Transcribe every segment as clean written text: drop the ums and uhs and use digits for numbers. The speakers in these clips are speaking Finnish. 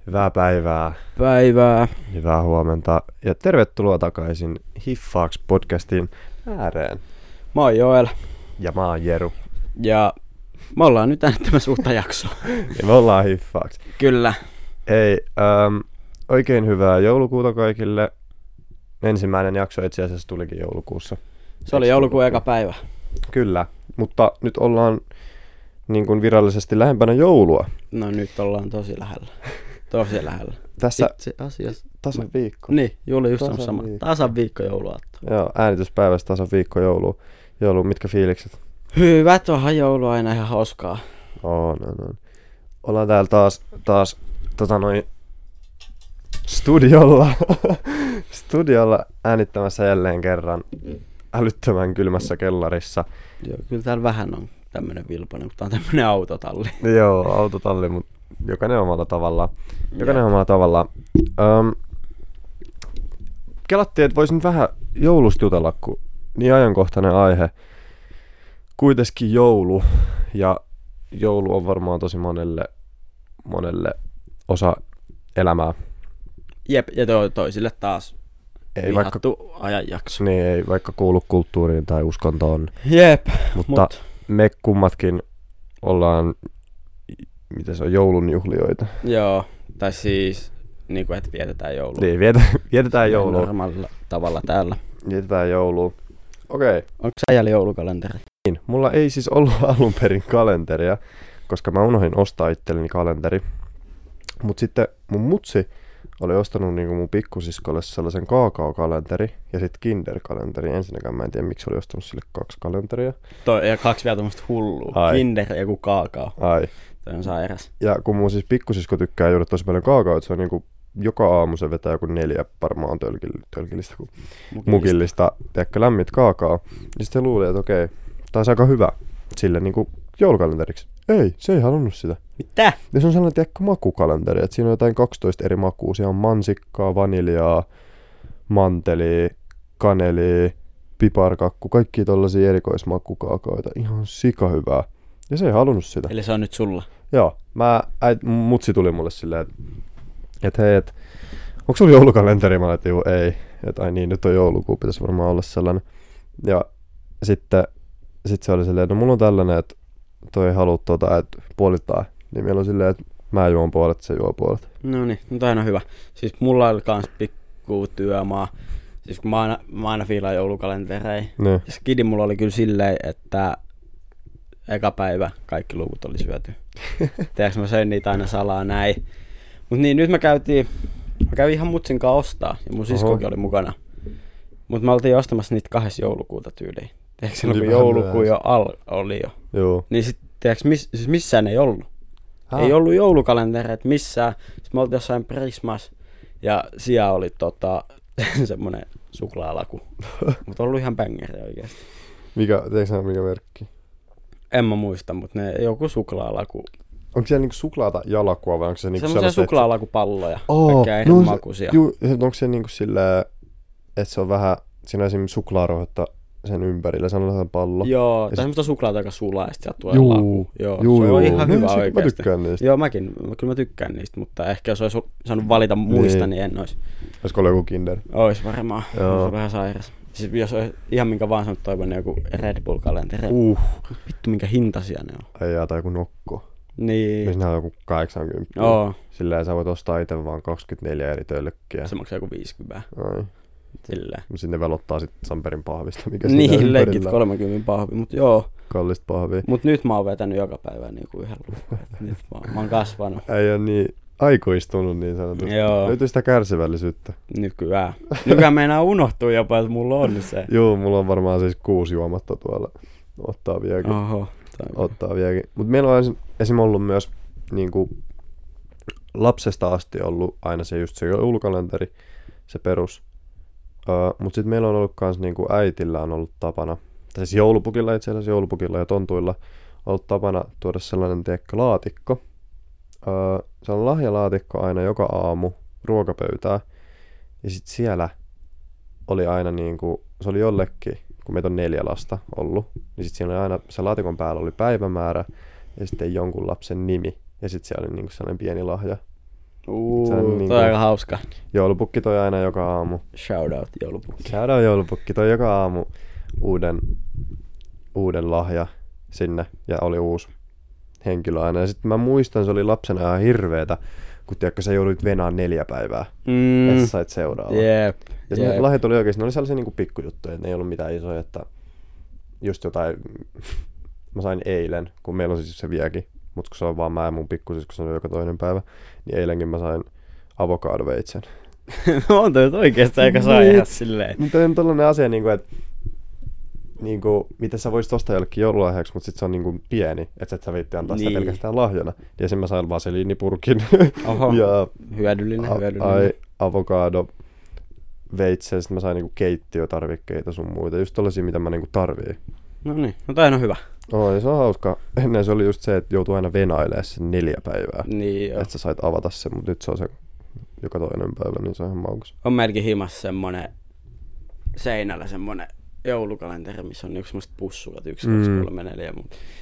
Hyvää päivää, Päivää. hyvää huomenta ja tervetuloa takaisin Hiffaaks podcastin ääreen. Mä oon Joel Ja mä oon Jeru. ja me ollaan nyt äänittämässä uutta jaksoa. Ja me ollaan Hiffaaks. Kyllä. Hei, oikein hyvää joulukuuta kaikille. Ensimmäinen jakso itse asiassa tulikin joulukuussa. Se oli joulukuun eka päivä. Kyllä, mutta nyt ollaan niin kuin virallisesti lähempänä joulua. No nyt ollaan tosi lähellä. Tosi lähellä. Tässä Itse asiassa. tasan viikko. Niin, Juuli just Tasan sama. viikko. Tasan viikko jouluaattoa. Joo, äänityspäivästä tasan viikko joulu. Mitkä fiilikset? Hyvät, onhan joulu aina ihan hauskaa. On. Ollaan täällä taas studiolla äänittämässä jälleen kerran älyttömän kylmässä kellarissa. Joo, kyllä täällä vähän on tämmönen vilpainen, mutta on tämmönen autotalli. Joo, autotalli, mutta jokainen omalla tavallaan. Kelattiin, että voisin vähän joulusta jutella, kun niin ajankohtainen aihe. Kuitenkin joulu, ja joulu on varmaan tosi monelle osa elämää. Jep, ja toisille taas Ei vihattu ajanjakso. Niin, ei vaikka kuulu kulttuuriin tai uskontoon, Jep, mutta me kummatkin ollaan, miten se on, joulun juhlijoita. joo, tai siis niinku että vietetään joulua. Niin, vietetään joulua. Normaalilla tavalla täällä. Vietetään joulua. Okei. Onko sä jäljellä joulukalenteri? Niin, mulla ei siis ollut alun perin kalenteria, koska mä unohdin ostaa itselleni kalenteri. Mut sitten mun mutsi oli ostanut niinku mun pikkusiskolle sellaisen kaakaokalenteri ja sit kinderkalenteri. Ensinnäkään mä en tiedä miksi oli ostanut sille 2 kalenteria. Ja 2 vielä tämmöstä hullua. Ai. Kinder ja joku kaakao. Ai. Toi on sairas. Ja kun mun siis pikkusisko tykkää juoda tosi paljon kaakaoita, se on niinku joka aamu se vetää joku 4 varmaan tölkillistä kuin mukillista, tiedätkö, lämmit kaakao. Niin sitten se luuli, että okei, tää on aika hyvä sille niinku joulukalenteriksi. Ei, se ei halunnut sitä. Mitä? Ja se on sellainen, tiedätkö, makukalenteri, että siinä on jotain 12 eri makua. Siellä on mansikkaa, vaniljaa, mantelia, kanelia, piparkakku, kaikki tollasia erikoismakukaakaoita. Ihan sika hyvää. Ja se ei halunnut sitä. Eli se on nyt sulla. Joo, mutsi tuli mulle silleen, että hei, onko sulla joulukalenteri? Mä ajattelin, juu, ei. Että ai niin, nyt on joulukuu, pitäisi varmaan olla sellainen. Ja sitten se oli silleen, no mulla on tällainen, että toi ei halua että puolittaa. Niin meillä on silleen, että mä juon puolet, se juo puolet. No niin, no toi on hyvä. Siis mulla oli kans pikku työmaa. Siis kun mä aina fiilaan joulukalentereja. Niin. Ja skidi mulla oli kyllä silleen, että eka päivä kaikki luvut oli syöty. Tiedätkö, mä söin niitä aina salaa näin. Mut niin, nyt mä kävin ihan mutsin kanssa ostaa. Ja mun siskokin oli mukana. Mut me oltiin ostamassa niitä 2. joulukuuta tyyliin. Tiedätkö, silloin kun joulukuu jo oli jo. Joo. Niin sit, tiedätkö, siis missään ei ollut. Ei ollut joulukalentereita missään. Sitten me oltiin jossain Prismas. Ja siellä oli semmonen suklaalaku. Mutta ollut ihan bängeri oikeesti. Tiedätkö sä mikä merkki? En mä muista, mutta ne joku suklaalaku. Onko siellä niinku suklaata ja lakua vai onko se niinku Semmoisia suklaalakupalloja. Oh, Kaikkea eri no, makuisia. onko se niinku silleen, että se on vähän, siinä on esimerkiksi suklaarohetta sen ympärillä, se on sellainen pallo. Joo, tai semmoista suklaata, joka sulaa ja sitten tulee laku. Joo, se on ihan hyvä oikeesti. Mä tykkään niistä. Joo, kyllä mä tykkään niistä, mutta ehkä jos olisi saanut valita muista, niin en olisi. Olisiko ollut joku Kinder? Ois varmaan. Joo. Se on vähän sairas. Siis jos olisi ihan minkä vaan sanonut toivon joku Red Bull-kalenteri. Vittu minkä hintaisia ne on. Ei jää, tai joku nokko. Niin. Missä on joku 80. Joo. Silleen sä voit ostaa itse vaan 24 eri tölkkiä. Se maksaa joku 50. Ai. Silleen. Mut sitten ne velottaa sit Samperin pahvista, mikä Niin, leikit 30 pahvi, mut joo. Kallista pahvia. Mut nyt mä oon vetänyt joka päivä niinku yhden lukun. Nyt mä oon kasvanut. Ei oo niin aikuistunut niin sanotusti. Joo. Löytyy sitä kärsivällisyyttä. Nykyään meinaa unohtuu jopa, että mulla on se. Joo, mulla on varmaan siis 6 juomatta tuolla. Ottaa vieläkin. Oho. Ottaa vieläkin. Mut meillä on esim. Ollut myös niinku lapsesta asti ollut aina se just se joulukalenteri, se perus. Mut sit meillä on ollut kans niinku äitillä on ollut tapana, tai siis joulupukilla itse asiassa, joulupukilla ja tontuilla ollut tapana tuoda sellainen laatikko. Se on lahjalaatikko aina joka aamu ruokapöytää. Ja sit siellä oli aina niinku, se oli jollekin, kun meitä on 4 lasta ollut, niin sit siellä oli aina, se laatikon päällä oli päivämäärä ja sitten jonkun lapsen nimi. Ja sit siellä oli niinku sellainen pieni lahja. Se on Toi on aika hauska. Joulupukki toi aina joka aamu. Shout out joulupukki. Shout out joulupukki toi joka aamu uuden lahja sinne ja oli uusi henkilö aina. Ja sitten mä muistan, se oli lapsena ihan hirveetä, kun tiedätkö, sä jouduit venaan 4 päivää, että sä sait seuraavaa. Jep. Ja ne lahjat oli oikeesti, ne oli sellaisia niinku pikkujuttuja, että ne ei ollut mitään isoja, että just jotain, mä sain eilen, kun meillä on siis se vieläkin, mutta kun se on vaan mä ja mun pikkusisko, se on joka toinen päivä, niin eilenkin mä sain avokadoveitsen. On toi oikeesti aika saihas silleen. Mutta on tollanen asia, niinku, että niinku, mitä sä voisit ostaa jollekin joululahjaksi, mutta sit se on niinku pieni, että sä viitti antaa sitä pelkästään lahjana. Ja sen mä sain vaseliinipurkin. Oho, ja hyödyllinen. Avokado veitsen, sit mä sain niinku keittiötarvikkeita sun muita. Just tollasia, mitä mä niinku tarvii. No niin, no toi on hyvä. Ja se on hauska. Ennen se oli just se, että joutuu aina venailemaan sen 4 päivää. Niin joo. Että sä sait avata sen, mutta nyt se on se joka toinen päivä, niin se on ihan maukas. On meilläkin himassa semmonen seinällä semmonen joulukalenteri, missä on yksi semmoset pussukat, 1, 2, 3, 4.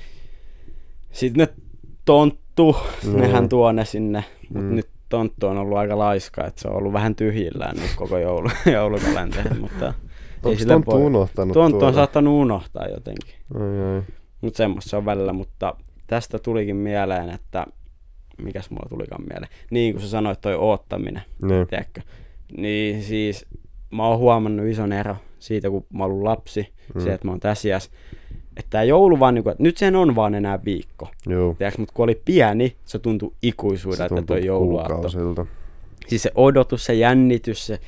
Sitten ne tonttu, nehän tuo ne sinne, mutta nyt tonttu on ollut aika laiska, että se on ollut vähän tyhjillään nyt koko joulukalenteri, mutta onko tonttu unohtanut tonttu on saattanut unohtaa jotenkin. Ai. Mutta semmoista se on välillä, mutta tästä tulikin mieleen, että mikäs mulla tulikaan mieleen. Niin kuin sä sanoit, toi oottaminen, tiedätkö? Niin siis mä oon huomannut ison ero siitä, kun mä oon ollut lapsi, se, että mä oon tässä iässä. Että tää joulu vaan, että nyt sen on vaan enää viikko. Mutta kun oli pieni, se tuntui ikuisuudelta, että toi jouluaatto. Siis se odotus, se jännitys, se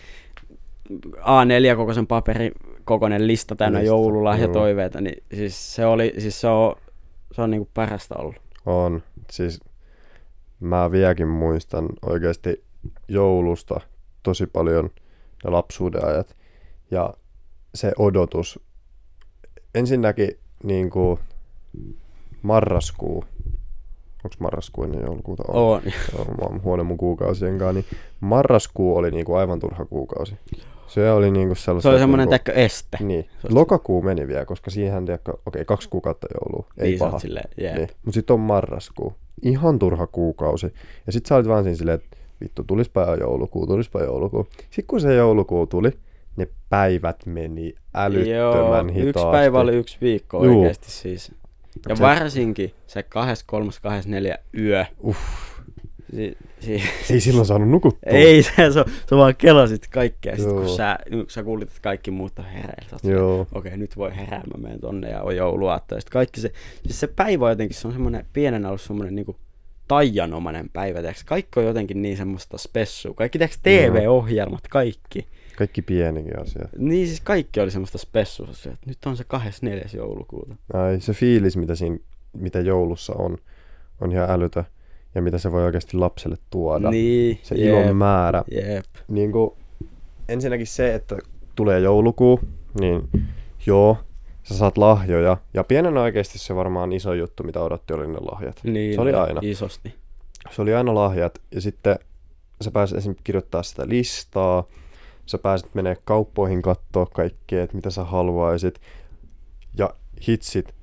A4-kokoisen paperin kokoinen lista täynnä joululahjatoiveita, niin siis se on niinku parasta ollut. On. Siis mä vieläkin muistan oikeasti joulusta tosi paljon ne lapsuuden ajat. Ja se odotus. Ensinnäkin niinku marraskuu. Onks marraskuu ennen joulukuuta? On. Mä oon huono mun kuukausien kanssa. Niin marraskuu oli niinku aivan turha kuukausi. Se oli niinku sellaista. Se oli semmonen niinku este. Niin. Lokakuu meni vielä, koska siihen 2 kuukautta joulua. Ei niin, paha. Niin. Mut sit on marraskuu. Ihan turha kuukausi. Ja sit sä olit vaan siinä silleen, että vittu tulispa joulukuu. Sit kun se joulukuu tuli, ne päivät meni älyttömän hitaasti. Yksi päivä oli 1 viikko oikeesti siis. Ja varsinkin se 23. 24 yö. Ei silloin saanut nukuttua. Ei, sä vaan kelasit kaikkea. Sitten kun sä kuulit, että kaikki muut on hereillä. Okei, nyt voi herää, mä menen tonne ja on jouluaatto. Ja sitten kaikki se päivä jotenkin, se on semmoinen pienenä ollut semmoinen niinku taianomainen päivä. Tiiäks? Kaikki on jotenkin niin semmoista spessua. Kaikki TV-ohjelmat, kaikki. Kaikki pienikin asia. Niin siis kaikki oli semmoista spessua. Nyt on se 24. joulukuuta. Ai, se fiilis, mitä joulussa on ihan älytön. Ja mitä se voi oikeasti lapselle tuoda. Niin, se ilon määrä. Niin kuin, ensinnäkin se, että tulee joulukuu, niin joo, sä saat lahjoja. Ja pienenä oikeasti se varmaan iso juttu, mitä odotti, oli ne lahjat. Niin, se oli aina. Isosti. Se oli aina lahjat. Ja sitten sä pääsit esimerkiksi kirjoittaa sitä listaa. Sä pääsit menee kauppoihin katsoa kaikkea, että mitä sä haluaisit. Ja hitsit,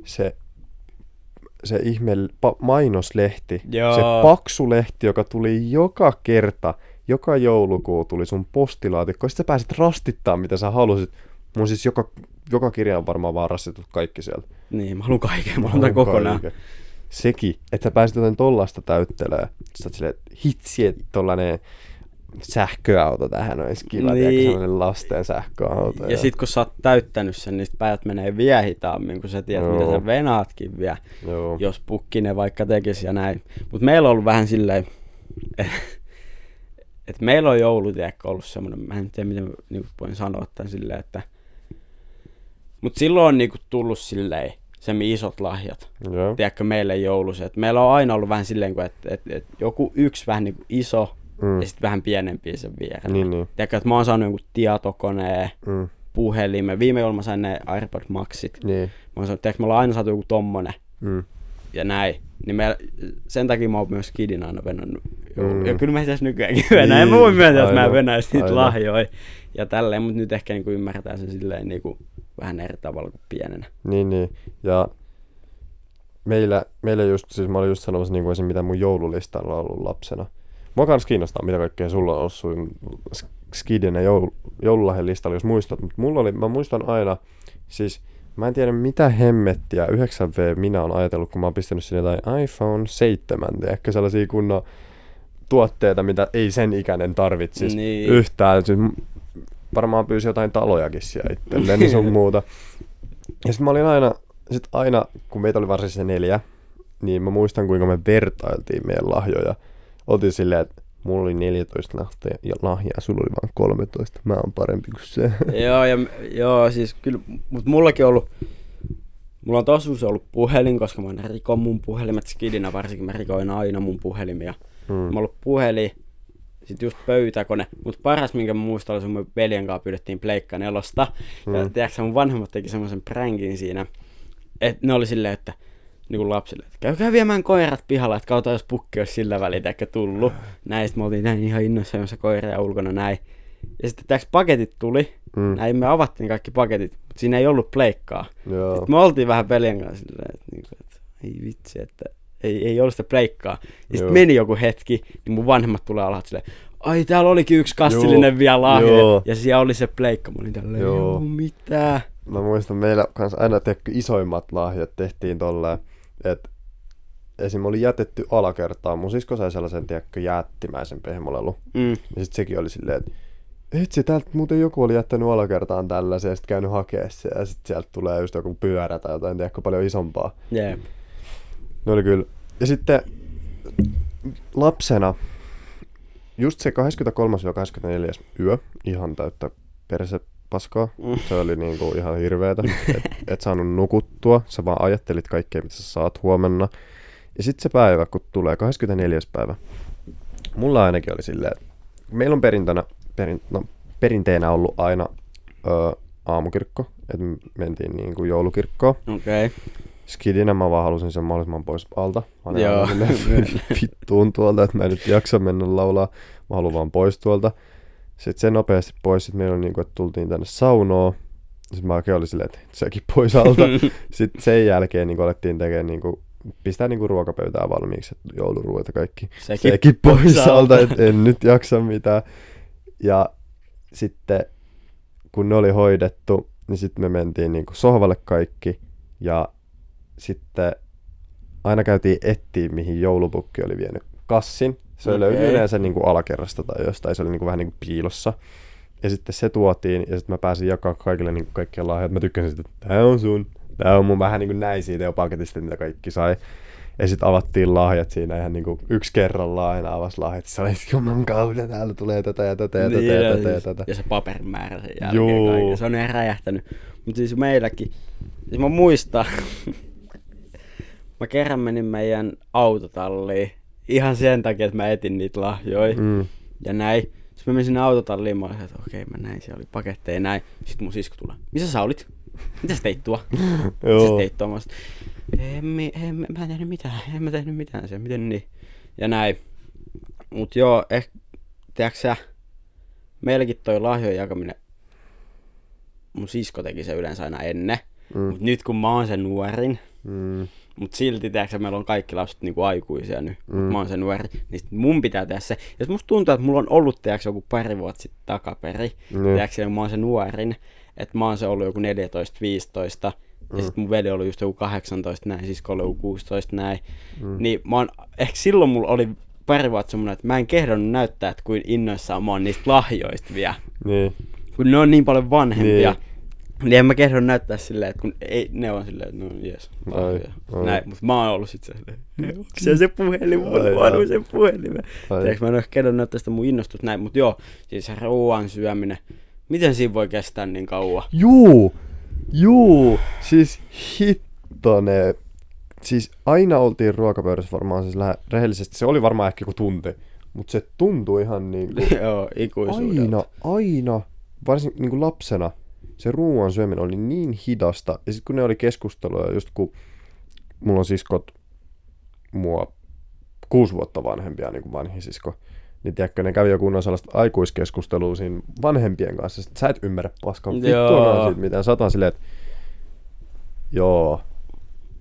se ihme mainoslehti, se paksu lehti, joka tuli joka kerta, joka joulukuu tuli sun postilaatikkoon. Sitten sä pääsit rastittaa, mitä sä halusit. Mun siis joka kirja on varmaan vaan rastittu kaikki sieltä. Niin, mä haluan kaiken, mä haluan kokonaan. Sekin, että sä pääsit jotain tollasta täyttelemään. Sä oot silleen, että hitsi, että tollanen sähköauto tähän olisi kiva, niin. Sellainen lasten sähköauto. Ja sit kun sä oot täyttänyt sen, niin päivät menee vielä hitaammin, kun sä tiedät, mitä sä venaatkin vielä, jos pukkinen vaikka tekisi ja näin. Mut meillä on ollut vähän silleen, että meillä on joulutiekko ollut semmoinen, mä en tiedä miten voin sanoa tämän silleen, että mut silloin on niinku tullut silleen se isot lahjat, tiedätkö, meille joulussa. Et meillä on aina ollut vähän silleen, että joku yksi vähän niinku iso, ja sitten vähän pienempiä sen vierellä. Niin. Tiedätkö, että mä oon saanut jonkun tietokoneen, puhelimen. Viime joululla mä sain ne AirPod Maxit. Niin. Mä oon sanonut, että me ollaan aina saatu joku tommonen. Ja näin. Niin sen takia mä oon myös kidin aina venannut. Ja kyllä mä itse nykyäänkin venään. En mä voi myöntää, että mä venäis niitä lahjoja. Ja tälleen, mutta nyt ehkä niinku ymmärretään sen silleen niinku vähän eri tavalla kuin pienenä. Niin. Ja meillä just, siis mä olin just sanomassa niinku esim. Mitä mun joululistalla on ollut lapsena. Mua kans kiinnostaa, mitä kaikkea sulla on ollut sun skidin ja joululahden listalla, jos muistat. Mutta mä muistan aina, siis mä en tiedä mitä hemmettiä 9V minä on ajatellut, kun mä oon pistänyt sinne jotain iPhone 7, ehkä sellaisia kunnon tuotteita, mitä ei sen ikäinen tarvitsisi Niin. yhtään. Siis varmaan pyysi jotain talojakin siellä itselleen, niin sun muuta. Ja sit mä olin aina, kun meitä oli varsin se 4, niin mä muistan kuinka me vertailtiin meidän lahjoja. Oltiin silleen, että mulla oli 14 lahjaa ja sulla oli vaan 13. Mä oon parempi kuin se. Joo, siis kyllä, mutta mulla on tosuus ollut puhelin, koska mä aina rikon mun puhelimet skidinä, varsinkin mä rikoin aina mun puhelimia. Mulla on ollut puhelin, sit just pöytäkone, mutta paras minkä mä muistan oli, sun mun veljen kanssa pyydettiin Pleikka 4. Ja tiedätkö, mun vanhemmat teki semmoisen pränkin siinä, että ne oli silleen, että niinku lapsille, että käykää viemään koirat pihalla, että kautta jos pukki olisi sillä välillä ehkä tullut. Näin, sit me oltiin näin ihan innoissa koiria ulkona näin. Ja sitten tiedätkö, paketit tuli, näin me avattiin kaikki paketit, mutta siinä ei ollut Pleikkaa. Me oltiin vähän veljen kanssa silleen, että ei vitsi, että ei ollut sitä Pleikkaa. Ja sitten meni joku hetki, niin mun vanhemmat tulee alhaat silleen, ai täällä olikin yksi kassillinen vielä lahja. Ja siellä oli se Pleikka. Mä olin tälleen, joo mitä? Mä muistan, meillä kans aina isoimmat lahjat tehtiin tolleen, että esim. Oli jätetty alakertaan. Mun sisko sai sellaisen, jättimäisen pehmolelun. Ja sit sekin oli silleen, että etsi, täältä muuten joku oli jättänyt alakertaan tällaisen ja sit käynyt hakea se. Ja sit sieltä tulee just joku pyörä tai jotain, tiedätkö, paljon isompaa. Jep. Ne oli kyllä. Ja sitten lapsena, just se 23-24 yö, ihan täyttä persepaskaa. Se oli niinku ihan hirveetä. Et saanut nukuttua, sä vaan ajattelit kaikkea, mitä sä saat huomenna. Ja sitten se päivä, kun tulee 24. päivä, mulla ainakin oli silleen, että meillä on perinteenä ollut aina aamukirkko, että mentiin niinku joulukirkkoon. Okei. Skidinä mä vaan halusin sen mahdollisimman pois alta. Joo. Vittuun tuolta, että mä en nyt jaksa mennä laulaa. Mä haluan vaan pois tuolta. Sitten se nopeasti pois. Sitten meillä oli niinku, että tultiin tänne saunoon. Sitten mä oikein olin silleen, että sekin pois alta. Sitten sen jälkeen niinku alettiin tekemään niinku, pistää niinku ruokapöytää valmiiksi, että jouluruoat ja kaikki. Sekin pois alta, että en nyt jaksa mitään. Ja sitten kun ne oli hoidettu, niin sitten me mentiin niinku sohvalle kaikki. Ja sitten aina käytiin etsiä, mihin joulupukki oli vienyt kassin. Se löytyi yleensä niinku alakerrasta tai jostain, se oli niinku vähän niinku piilossa. Ja sitten se tuotiin ja sitten mä pääsin jakaa kaikille niinku kaikkia lahjat. Mä tykkäsin sitä, että tää on sun, tää on mun, vähän niinku näin siitä jo paketista, mitä kaikki sai. Ja sitten avattiin lahjat siinä ihan niinku yksi kerrallaan aina avasi lahjat. Se oli, juman kautta, täällä tulee tätä ja tätä ja tätä ja tätä ja tätä. Ja se paperin määrä sen jälkeen kaiken. Se on ihan räjähtänyt. Mutta siis meilläkin, siis mä muistan, mä kerran menin meidän autotalliin ihan sen takia, että mä etin niitä lahjoja ja näin. Sitten mä menin sinne autotalliin, mä olin, että okei, mä näin, siellä oli paketteja näin. Sitten mun sisko tulee, missä sä olit? Mitä sä teit tuo? Mitä sä teit tuo? Mä en tehnyt mitään siellä, miten niin? Ja näin. Mut joo, tiedätkö sä, meilläkin toi lahjojen jakaminen, mun sisko teki se yleensä aina ennen. Mut nyt kun mä oon sen nuorin, mut silti tiedätkö, meillä on kaikki lapset niinku aikuisia nyt, mut mä oon sen nuori, niin sit mun pitää tehdä se. Ja musta tuntuu, että mulla on ollut tiedätkö, joku pari vuotta sitten takaperi, tiedätkö, kun mä oon sen nuorin, että mä oon se ollut joku 14-15, ja sit mun veli oli just joku 18 näin, sisko oli joku 16 näin. Niin mä oon, ehkä silloin mulla oli pari vuotta semmonen, että mä en kehdannut näyttää, että kuin innoissaan mä oon niistä lahjoista vielä. Niin. Kun ne on niin paljon vanhempia. Niin en mä kehdannut näyttää silleen, että kun ei, ne on silleen, että no jes, näin, mutta mä oon ollut sit silleen, onko se puhelin, mä oon sen puhelimen. Tiedätkö, mä en ole kehdannut näyttää sitä mun innostusta näin, mutta joo, siis ruoan syöminen, miten siinä voi kestää niin kauan? Juu, siis hittone. Siis aina oltiin ruokapöydässä varmaan, siis rehellisesti, se oli varmaan ehkä joku tunti, mutta se tuntui ihan niinku joo, ikuisuudelta. Aina, varsin niinku lapsena. Se ruoan syöminen oli niin hidasta. Ja sitten kun ne oli keskusteluja, just kun mulla on siskot mua 6 vuotta vanhempia, niin kuin vanhin sisko, niin tiedätkö, ne kävi joku sellaista aikuiskeskustelua siinä vanhempien kanssa. Sitten sä et ymmärrä paskaa vittuakaan siitä mitään. Sä oot vaan silleen, että joo,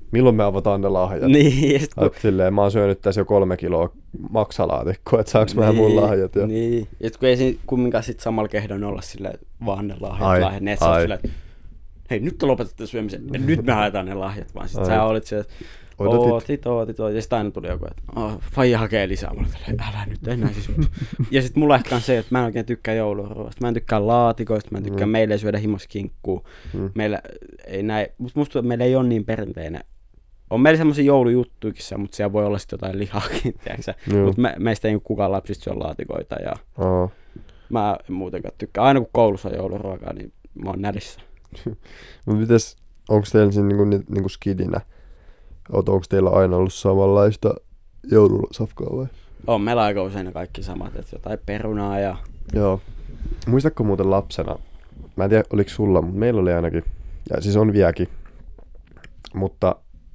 milloin me avataan ne lahjat. Niin, ja sit Silleen, mä oon syönyt tässä jo 3 kiloa maksalaatikkoa, että saaks mä mun lahjat jo. Niin, ja kun ei siinä kumminkaan sit samalla kehdoin olla silleen vaan ne lahjat, niin et sä oot silleen, että hei, nyt on lopetettu syömisen, ja nyt me haetaan ne lahjat, vaan sit sä olit siellä, että ootit, ja sit aina tuli joku, että faija hakee lisää, mä olin, älä nyt enää siis. Ja sit mulla ehkä on se, että mä en oikein tykkää jouluruoasta, mä en tykkää laatikoista, mä en tykkää meillä ei syödä himos kinkkuu, meillä ei näin, musta tuntuu, että meillä ei ole niin perinteinen. On meillä semmosia joulujuttuikin, mutta siellä voi olla sit jotain lihaakin, tiiäksä. Mut meistä ei kukaan lapsista syö laatikoita ja mä en muutenkaan tykkää. Aina kun koulussa on jouluruokaa, niin mä oon nälissä. Mut mites, onks teillä siinä niinku skidinä? Onko teillä aina ollut samanlaista joulusafkaa vai? On meillä aika usein kaikki samat, että jotain perunaa ja... Joo. Muistatko muuten lapsena, mä en tiedä oliko sulla, mutta meillä oli ainakin, ja siis on vieläkin, mutta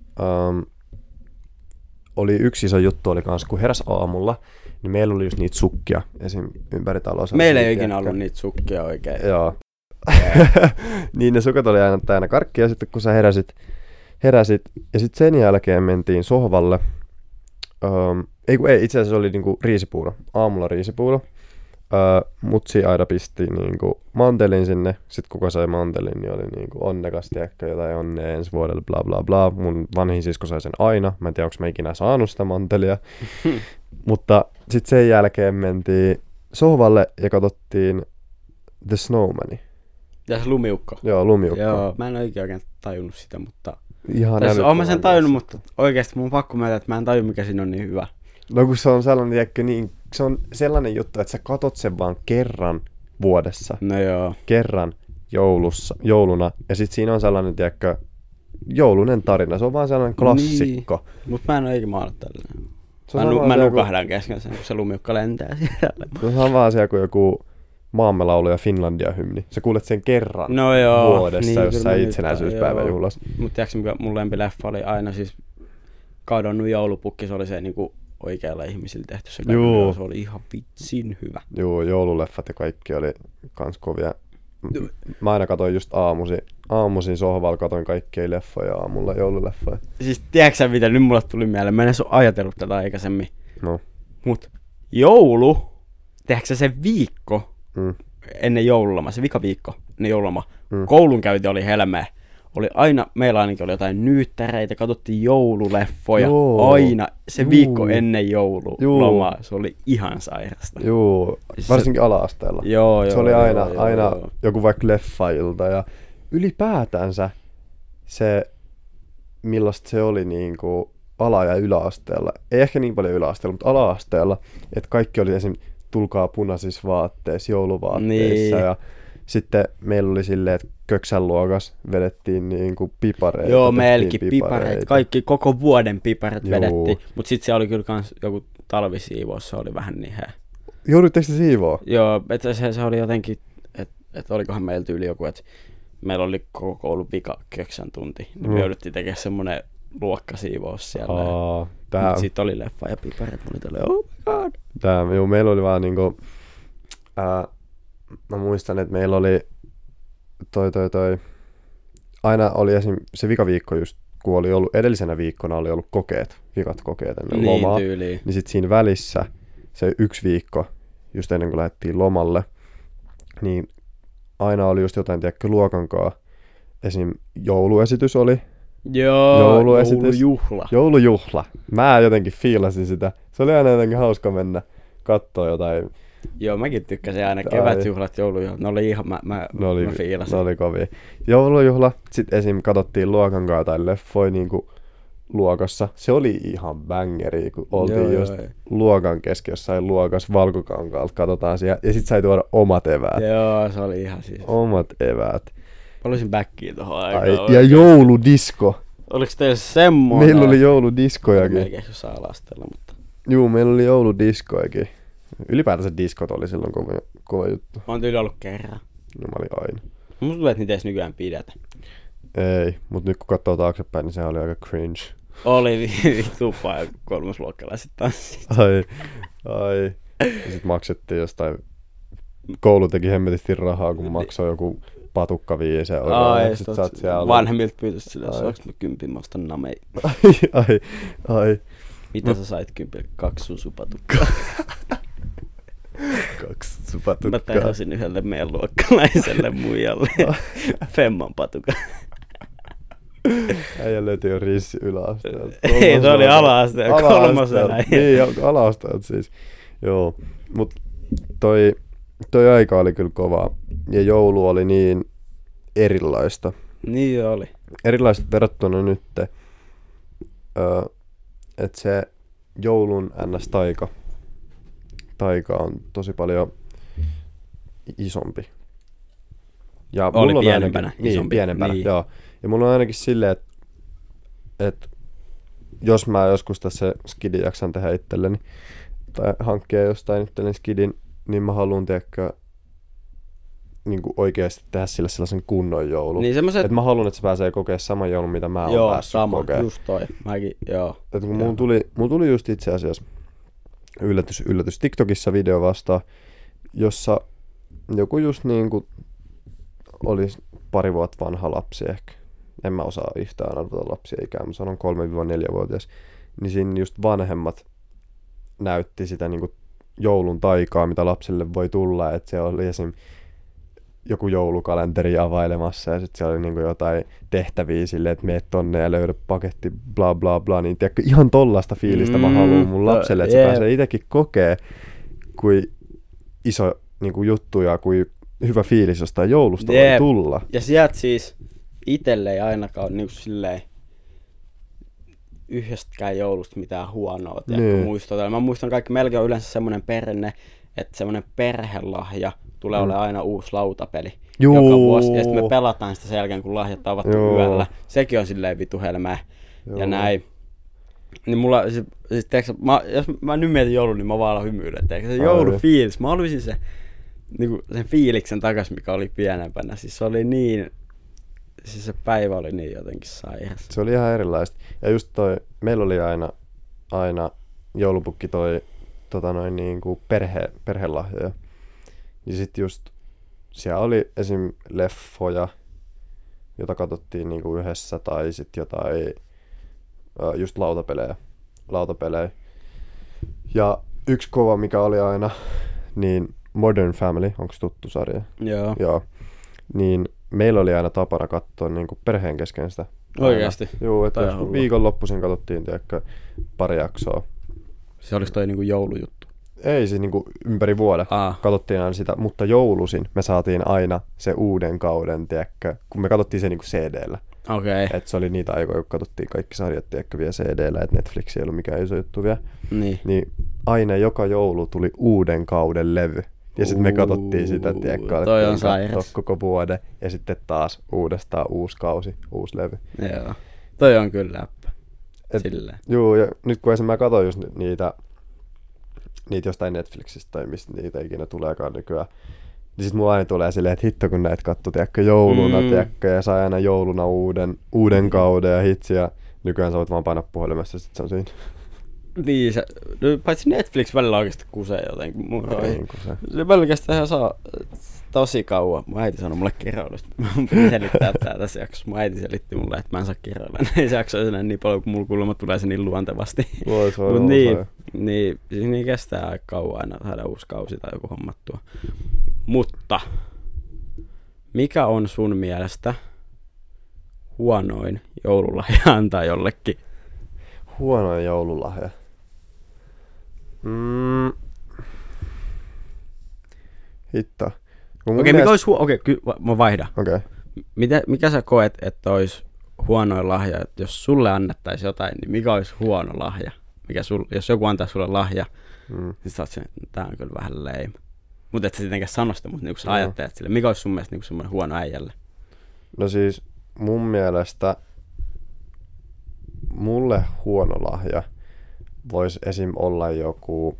oli yksi iso juttu oli kans, kun heräs aamulla, niin meillä oli just niitä sukkia esim. Ympäri taloa. Meillä ei ikinä ollut niitä sukkia oikein. Joo. Niin ne sukat oli aina täynnä karkkia, sitten kun sä heräsit ja sitten sen jälkeen mentiin sohvalle. Ei, itse asiassa oli niinku riisipuuro. Aamulla riisipuuro. Mutsi aina pisti niinku mantelin sinne. Sitten kuka sai mantelin, niin oli niinku onnekas, tiedäkö, jotain onnea ensi vuodelle, bla bla bla. Mun vanhin sisko sai sen aina. Mä en tiedä, onko mä ikinä saanut sitä mantelia. Mutta sitten sen jälkeen mentiin sohvalle ja katsottiin The Snowmania. Ja se lumiukko. Joo, lumiukko. Joo, mä en oikein tajunnut sitä, mutta... Ihan oon mä sen tajunnut, mutta oikeesti mun on pakko myöntää, että mä en taju, mikä siinä on niin hyvä. No kun se on sellainen, tiedätkö, niin, se on sellainen juttu, että sä katot sen vaan kerran vuodessa. No joo. Kerran jouluna. Ja sit siinä on sellainen, tiedätkö, joulunen tarina. Se on vaan sellainen klassikko. Niin. Mut mä en ole ikinä maalannut tälleen. Mä nukahdan kesken sen, kun se lumiukka lentää siellä. Se on vaan siellä kuin joku Maamme laulu ja Finlandia-hymni. Sä kuulet sen kerran vuodessa niin, jossain itsenäisyyspäivän juhlassa. Mut tiiäks mikä mun lempileffa oli aina siis Kadonnut joulupukki, se oli se niinku oikealla ihmisillä tehty se kadonnut, se oli ihan vitsin hyvä. Joo, joululeffat ja kaikki oli kans kovia. Mä aina katoin just aamuisin sohvalla, katoin kaikkia leffoja aamulla, joululeffoja. Siis tiedätkö sä mitä, nyt mulle tuli mieleen, mä en edes oo ajatellut tätä aikaisemmin. No. Mut joulu, tiedätkö sä se viikko ennen joululoma, se vikaviikko ennen joululoma, koulunkäynti oli helmeä. Oli aina, meillä ainakin oli jotain nyyttäreitä, katsottiin joululeffoja aina se viikko ennen joululomaa. Se oli ihan sairasta. Joo, varsinkin ala-asteella. Se oli aina joku vaikka leffailta ja ylipäätänsä se, millaista se oli niinku ala- ja yläasteella. Ei ehkä niin paljon yläasteella, mutta ala-asteella, että kaikki oli esim. Tulkaa punaisissa vaatteissa, jouluvaatteissa ja sitten meillä oli silleen, että Köksän luokas vedettiin niinku pipareita. Joo, meilläkin pipareita. Kaikki koko vuoden piparet vedettiin. Mutta sitten se oli kyllä kans joku talvisiivous, se oli vähän niin hää. Joudutteko te siivoa? Joo, että se oli jotenkin, että olikohan meillä tyyli joku, että meillä oli koko koulun vika Köksän tunti. Niin me jouduttiin tekemään semmonen luokkasiivous siellä. Mutta sitten oli leffa ja piparet. Mä olin tälleen, oh my god. Meillä oli vaan niinku... Mä muistan, että meillä oli aina oli esim. Se vikaviikko just, kun oli ollut edellisenä viikkona oli ollut vikat kokeet ennen lomaa. Tyyliin. Niin sit siinä välissä se 1 viikko, just ennen kuin lähdettiin lomalle, niin aina oli just jotain, tiedätkö, luokankaa. Esim. Jouluesitys oli. Joo, Joulujuhla. Mä jotenkin fiilasin sitä. Se oli aina jotenkin hauska mennä kattoo jotain. Joo, mäkin tykkäsin aina kevätjuhlat, joulujuhlat. Ne oli ihan, mä fiilasin. Ne oli kovia. Joulujuhla, sit esim. Katsottiin luokankaa tai leffoi niinku luokassa. Se oli ihan bangeri, kun oltiin luokan kesken jossain luokas valkokankaalta, katsotaan siellä. Ja sit sai tuoda omat eväät. Joo, se oli ihan siis. Omat eväät. Palasin backiin tohon aikaan. Ja jouludisko. Oliko teillä semmoinen? Meillä oli jouludiskojakin. Melkein jossain alastella, mutta... Juu, meillä oli jouludiskojakin. Ylipäätänsä diskot oli silloin kova juttu. Mä oon tyyli ollut kerran. No mä olin aina. Musta tulee, että niitä edes nykyään pidetä. Ei, mut nyt kun katsoo taaksepäin, niin se oli aika cringe. Oli vitupaa ja kolmosluokkalaiset tanssit. Ai. Ja sit maksettiin jostain koulu teki hemmetisti rahaa, kun maksoi joku patukka 5 euroa. Ai, Sit sä oot siellä vanhemmilta pyytäisi silleen, saanko mä 10 mä namei. ai. Mitä sä sait 10? 2 susupatukkaa. 2 supatukkaa. Mä tehosin yhdelle meidän luokkalaiselle muijalle Femman patukan. Äijä löytyi jo rissi yläasteelta. Ei, toi oli ala-asteella, kolmosena. Niin, ala-asteelta siis. Joo, mut toi aika oli kyllä kovaa. Ja joulu oli niin erilaista. Niin oli. Erilaista verrattuna nyt, että se joulun taika on tosi paljon isompi. Ja oli mulla on pienempänä. Ainakin, niin, pienempänä, niin. joo. Ja mulla on ainakin silleen, että jos mä joskus tässä skidin jaksan tehdä itselleni, tai hankkia jostain itselleni skidin, niin mä haluan tehdä niin kuin oikeasti tehdä sille sellaisen kunnon joulun. Niin semmoset... Että mä haluan, että se pääsee kokea saman joulun, mitä mä oon joo, päässyt sama, kokea. just toi. Mäkin, joo. Että kun mulla tuli just itse asiassa yllätys TikTokissa video vastaan, jossa joku just niin kuin olisi 2 vuotta vanha lapsi ehkä. En mä osaa yhtään arvata lapsia ikään, mä sanon 3-4-vuotias. Niin siinä just vanhemmat näytti sitä niin kuin joulun taikaa, mitä lapselle voi tulla. Että se oli esim. Joku joulukalenteri availemassa ja sitten siellä oli niinku jotain tehtäviä silleen, että meet tonne ja löydä paketti, bla bla bla. Niin tiedätkö, ihan tollaista fiilistä mä haluan mun lapselle, että se pääsee itsekin kokee, kuin iso niinku juttu ja kuin hyvä fiilis jostain joulusta voi tulla. Ja sieltä siis itselle ei ainakaan niinku silleen yhdestäkään joulusta mitään huonoa muistota. Mä muistan kaikki, melkein on yleensä semmoinen perinne, että semmoinen perhelahja tulee olemaan aina uusi lautapeli joka vuosi. Ja sitten me pelataan sitä sen jälkeen, kun lahjat on avattu yöllä. Sekin on silleen vitu helmeä. Ja näin. Niin mulla, siis tiiäksä, jos mä nyt mietin joulun, niin mä vaan alan hymyilen. Se joulufiilis. Mä haluaisin niinku, sen fiiliksen takas, mikä oli pienempänä. Siis se oli niin... Siis se päivä oli niin jotenkin sairas. Se oli ihan erilaista. Ja just meillä oli aina joulupukki niinku perhelahjoja. Ja sit just siellä oli esim. Leffoja, jota katsottiin niinku yhdessä, tai sit jotain just lautapelejä. Ja yksi kova, mikä oli aina, niin Modern Family, onko tuttu sarja? Joo. Niin meillä oli aina tapana katsoa niinku perheen kesken sitä. Oikeasti? Joo, että viikonloppuisin katsottiin pari jaksoa. Se olisi toi niinku joulujuttu? Ei siis niinku ympäri vuoden. Katsottiin aina sitä, mutta joulusin me saatiin aina se uuden kauden, tiedätkö, kun me katsottiin se niinku CD-llä. Okei. Et se oli niitä aikoja, kun katsottiin kaikki sarjat, tiedätkö, vielä CD-llä, että Netflix ei ollut mikään iso juttu vielä. Niin aina joka joulu tuli uuden kauden levy. Ja sitten me katsottiin sitä, tiedätkö, alettiin katsoa koko vuoden. Ja sitten taas uudestaan uusi kausi, uusi levy. Joo. Toi on kyllä läppä. Silleen. Joo, ja nyt kun mä katson just niitä jostain Netflixistä tai mistä niitä ikinä tuleekaan nykyään, niin sit mulla aina tulee silleen, että hitto kun näitä katsoi, tiedätkö, jouluna, tiedätkö, ja sai aina jouluna uuden kauden ja hitsi, ja nykyään sä voit vaan painaa puhelimessa, sit se on siinä. Niin, paitsi Netflix välillä oikeasti kusee jotenkin. Se pelkästään ihan saa tosi kauan. Mun äiti sanoi mulle kirjoilusta. Mun piti selittää tää tässä jaksossa. Mun äiti selitti mulle, että mä en saa kirjoilla näissä jaksoissa niin paljon, kun mulla kuulemma tulee se niin luontevasti. Mut niin, siis niin kestää aika kauan aina saada uusi kausi tai joku hommattua. Mutta mikä on sun mielestä huonoin joululahja antaa jollekin? Huonoin joululahja? Hitto. Okei, mikä olisi mä vaihdan. Okei. Mikä sä koet, että olisi huonoin lahja, että jos sulle annettaisiin jotain, niin mikä olisi huono lahja? Jos joku antaa sulle lahja, siis sä oot sen, että tää on kyllä vähän lame. Mutta et sä tietenkään sano sitä, mutta niinku sä ajattelet sille, mikä olisi sun mielestä niinku semmoinen huono äijälle? No siis mun mielestä mulle huono lahja voisi esim. Olla joku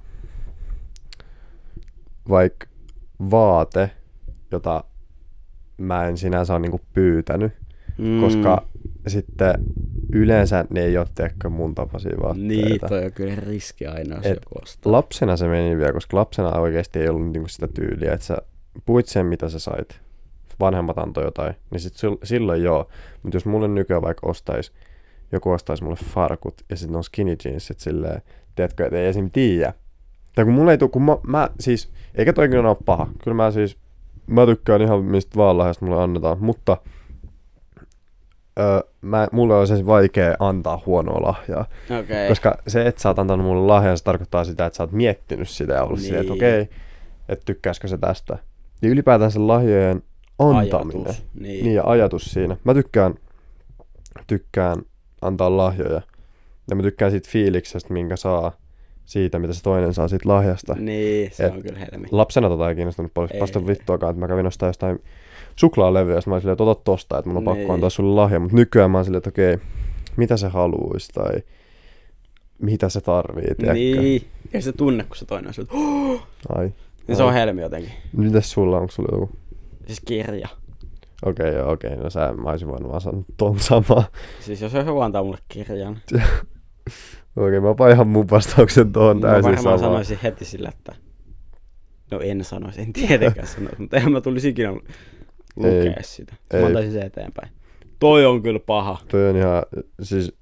vaikka vaate, jota mä en sinänsä ole niinku pyytänyt, koska sitten yleensä ne ei ole tehkö mun tapaisia vaatteita. Niin, toi on kyllä riski aina, jos joku ostaa. Lapsena se meni vielä, koska lapsena oikeasti ei ollut niinku sitä tyyliä, että sä puhuit sen, mitä sä sait, vanhemmat antoi jotain, niin sit silloin joo. Mutta jos mulle nykyään vaikka joku ostaisi mulle farkut ja sitten on skinny jeansit silleen, tiedätkö, että ei esim. Tiedä. Tai kun mulle ei tule, kun mä siis, eikä toi kyllä ole paha. Kyllä mä tykkään ihan mistä vaan lahjasta mulle annetaan, mutta mulle on siis vaikea antaa huonoa lahjaa. Okay. Koska se, että sä oot antanut mulle lahjan, se tarkoittaa sitä, että sä oot miettinyt sitä ja ollut niin. Silleen, että okei, että tykkääskö se tästä. Ja ylipäätään sen lahjojen antaminen. Ajatus. Niin, ja ajatus siinä. Mä tykkään antaa lahjoja. Ja mä tykkään siitä fiiliksestä, minkä saa siitä, mitä se toinen saa siitä lahjasta. Niin, se on kyllä helmi. Lapsena ei kiinnostanut paljon vasta vittuakaan, että mä kävin ostaa jostain suklaalevyä, ja mä olin silleen, että ota tosta, että mun on pakko antaa sulle lahja. Mutta nykyään mä oon silleen, että okei, mitä se haluaisi tai mitä se tarvii, tiedätkö? Niin, ja se tunne, kun se toinen on silleen, Ai. Niin se on helmi jotenkin. Mitäs sulla, onko sulla joku? Siis kirja. Okei, no mä olisin voinut vaan sanoa ton samaa. Siis jos joku antaa mulle kirjan. Okei, mä paihan mun vastauksen tohon täysin samaa. Mä varmaan sanoisin heti sillä, että no en sanoisi, en tietenkään sanoisi, mutta eihän mä tulisi ikinä lukea sitä. Mä antaisin sen eteenpäin. Toi on kyllä paha. Toi on ihan, siis